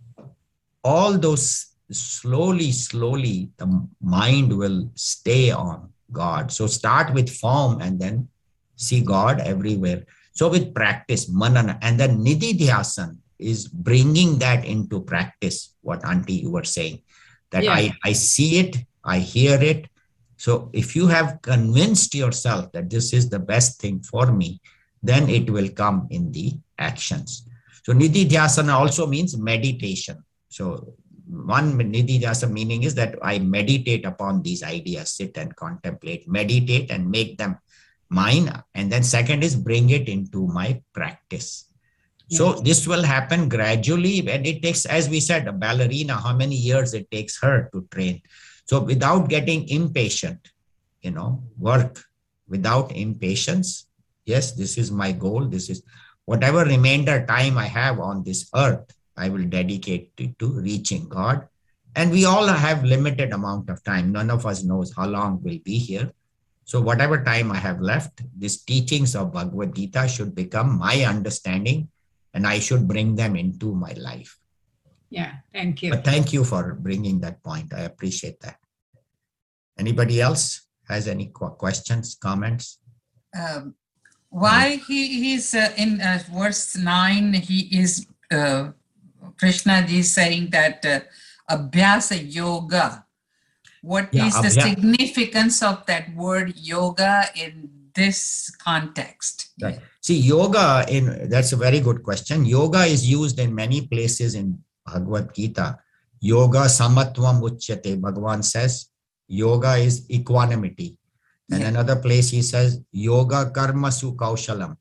all those slowly, slowly, the mind will stay on God. So start with form and then see God everywhere. So with practice, manana, and then nididhyasan is bringing that into practice, what Auntie you were saying, that Yeah. I, I see it, I hear it. So if you have convinced yourself that this is the best thing for me, then it will come in the actions. So nididhyasana also means meditation. So one nididhyasana meaning is that I meditate upon these ideas, sit and contemplate, meditate and make them mine. And then second is bring it into my practice. So Yes. this will happen gradually, and it takes, as we said, a ballerina, how many years it takes her to train. So without getting impatient, you know, work without impatience. Yes, this is my goal. This is whatever remainder time I have on this earth, I will dedicate to, to reaching God. And we all have limited amount of time. None of us knows how long we'll be here. So whatever time I have left, these teachings of Bhagavad Gita should become my understanding, and I should bring them into my life. Yeah, thank you. But thank you for bringing that point. I appreciate that. Anybody else has any questions, comments? Um, why he he's uh, in uh, verse nine, he is, uh, Krishna ji saying that uh, Abhyasa Yoga. What Yeah, is the abhya- significance of that word yoga in this context? Right. See, yoga, in that's a very good question. Yoga is used in many places in Bhagavad Gita. Yoga samatvam uchyate. Bhagavan says yoga is equanimity. And Yeah. another place he says yoga karmasu kaushalam.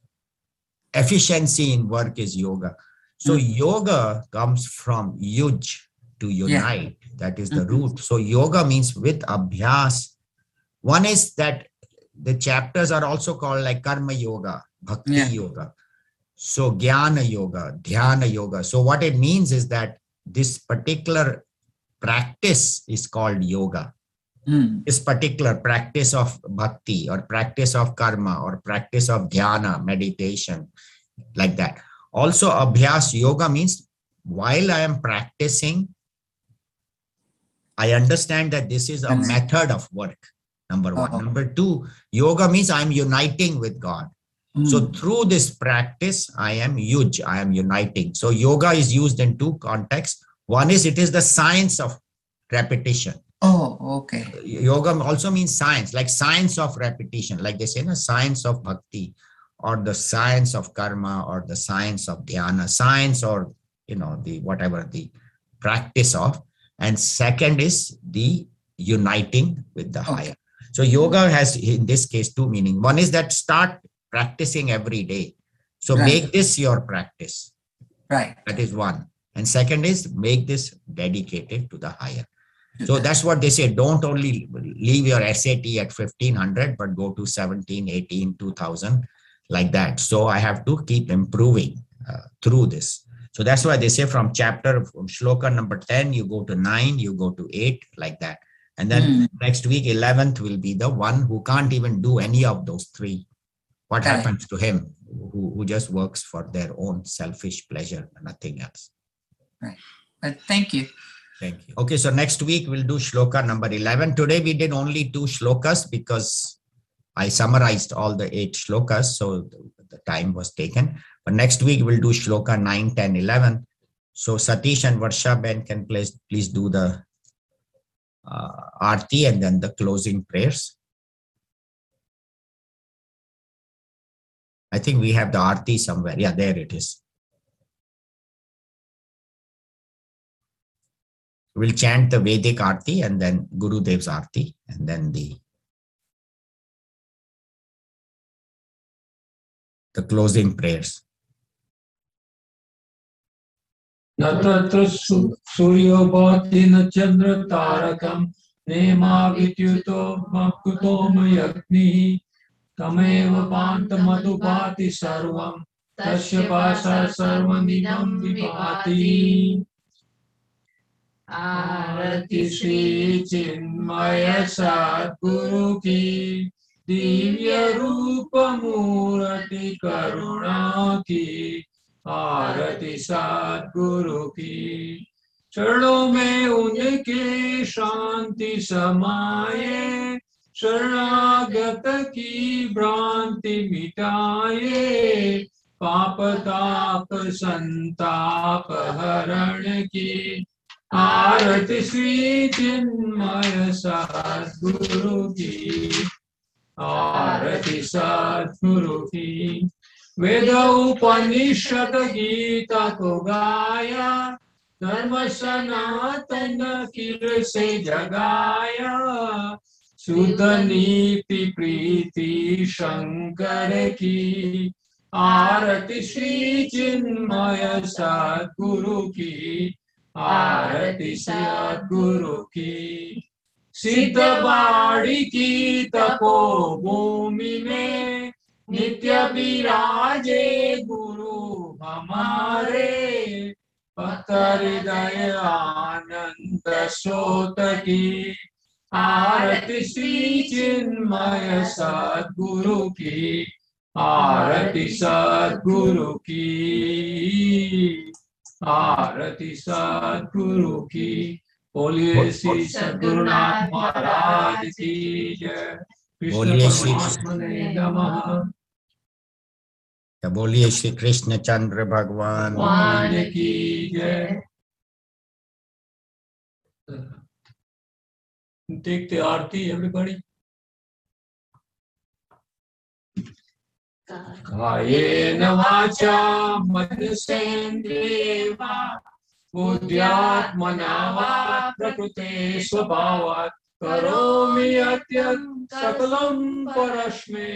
Efficiency in work is yoga. So Mm. yoga comes from yuj, to unite. That is the Mhm. root. So yoga means with abhyas. One is that the chapters are also called like karma yoga, bhakti Yeah. yoga. So jnana yoga, dhyana yoga. So what it means is that this particular practice is called yoga. Mm. This particular practice of bhakti or practice of karma or practice of dhyana, meditation, like that. Also abhyas yoga means while I am practicing, I understand that this is a Yes. method of work. Number one. Oh. Number two, yoga means I'm uniting with God. So Mm. through this practice, I am yuj, I am uniting. So yoga is used in two contexts. One is it is the science of repetition. Oh, okay. Yoga also means science, like science of repetition, like they say, the science of bhakti, or the science of karma, or the science of dhyana, science, or you know, the whatever the practice of. And second is the uniting with the Okay. higher. So yoga has in this case two meanings. One is that start practicing every day. So Right. make this your practice. Right. That is one. And second is make this dedicated to the higher. So that's what they say. Don't only leave your S A T at fifteen hundred, but go to seventeen, eighteen, two thousand, like that. So I have to keep improving uh, through this. So that's why they say from chapter, from shloka number ten, you go to nine, you go to eight, like that. And then Mm. next week, eleventh will be the one who can't even do any of those three. What Correct. happens to him, who, who just works for their own selfish pleasure, nothing else. But thank you. Thank you. Okay, so next week we'll do shloka number eleven. Today we did only two shlokas because I summarized all the eight shlokas, so the time was taken. But next week we'll do shloka nine, ten, eleven. So Satish and Varsha Ben can please, please do the uh, Aarti and then the closing prayers. I think we have the Aarti somewhere. Yeah, there it is. We'll chant the Vedic Aarti and then Gurudev's Aarti and then the the closing prayers. न तत्र सु- सूर्यो भाति न चंद्र तारकम् नेमा विद्युतो मकुतो यज्ञिः तमेव पान्तमधु भाति सर्वं तस्य भाषा सर्वमिदं विभाति। आरति श्री चिन्मय सद्गुरु की दिव्य रूप मूर्ति करुणा की। आरती सद्गुरु की चरणों में उनके शांति समाये शरणागत की भ्रांति मिटाए पाप ताप संताप हरण की। आरती श्री चिन्मय सद्गुरु की। आरती सद्गुरु की। वेद उपनिषद गीता को गाया धर्म सनातन किर से जगाया शुद्ध नीति प्रीति शंकर की। आरती श्री चिन्मय सद्गुरु की। आरती सद्गुरु की। सिद्ध बाड़ी की तपोभूमि में नित्य विराजे गुरु हमारे भक्त हृदय आनंद स्रोत की। आरती श्री चिन्मय सद्गुरु की। आरती सद्गुरु की। आरती सद्गुरु की। बोलिए श्री सद्गुरुनाथ महाराज की जय। कृष्ण बोलिए श्री परमात्मने नमः। बोलिए श्री कृष्ण चंद्र भगवान भगवान की जय। देखते आरती एवरीबॉडी। कायेन वाचा मनसेन्द्रियैर्वा बुद्ध्यात्मना वा प्रकृते स्वभावात् करोमि यद्यत् सकलं परस्मै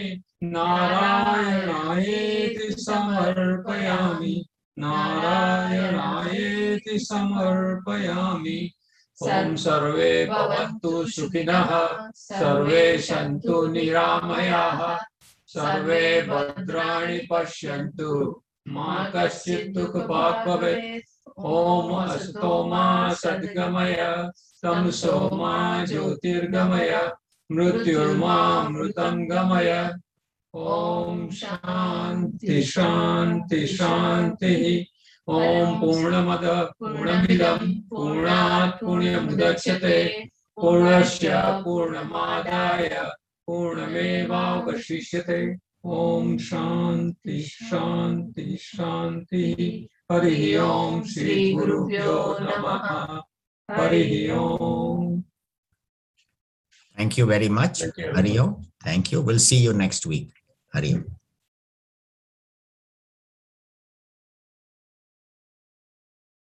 नारायणायेति समर्पयामि। नारायणायेति समर्पयामि। ओम सर्वे भवन्तु सुखिनः सर्वे सन्तु निरामयाः सर्वे भद्राणि पश्यन्तु मा कश्चित् दुःखभाग् भवेत्। ओम असतो मा सद्गमय तमसो मा ज्योतिर्गमय मृत्युर्मा मृतं गमय। ओम शांति शांति शांति। ओम पूर्णमद पूर्णमिदं पूर्णात् पूर्णमुदच्यते पूर्णस्य पूर्णमादाय पूर्णमेवावशिष्यते। ओम शांति शांति शांति। हरि ओम श्री गुरुभ्यो नमः। हरि ओम। Thank you very much. Thank you. Hari Om. Thank you. We'll see you next week. Hari Om.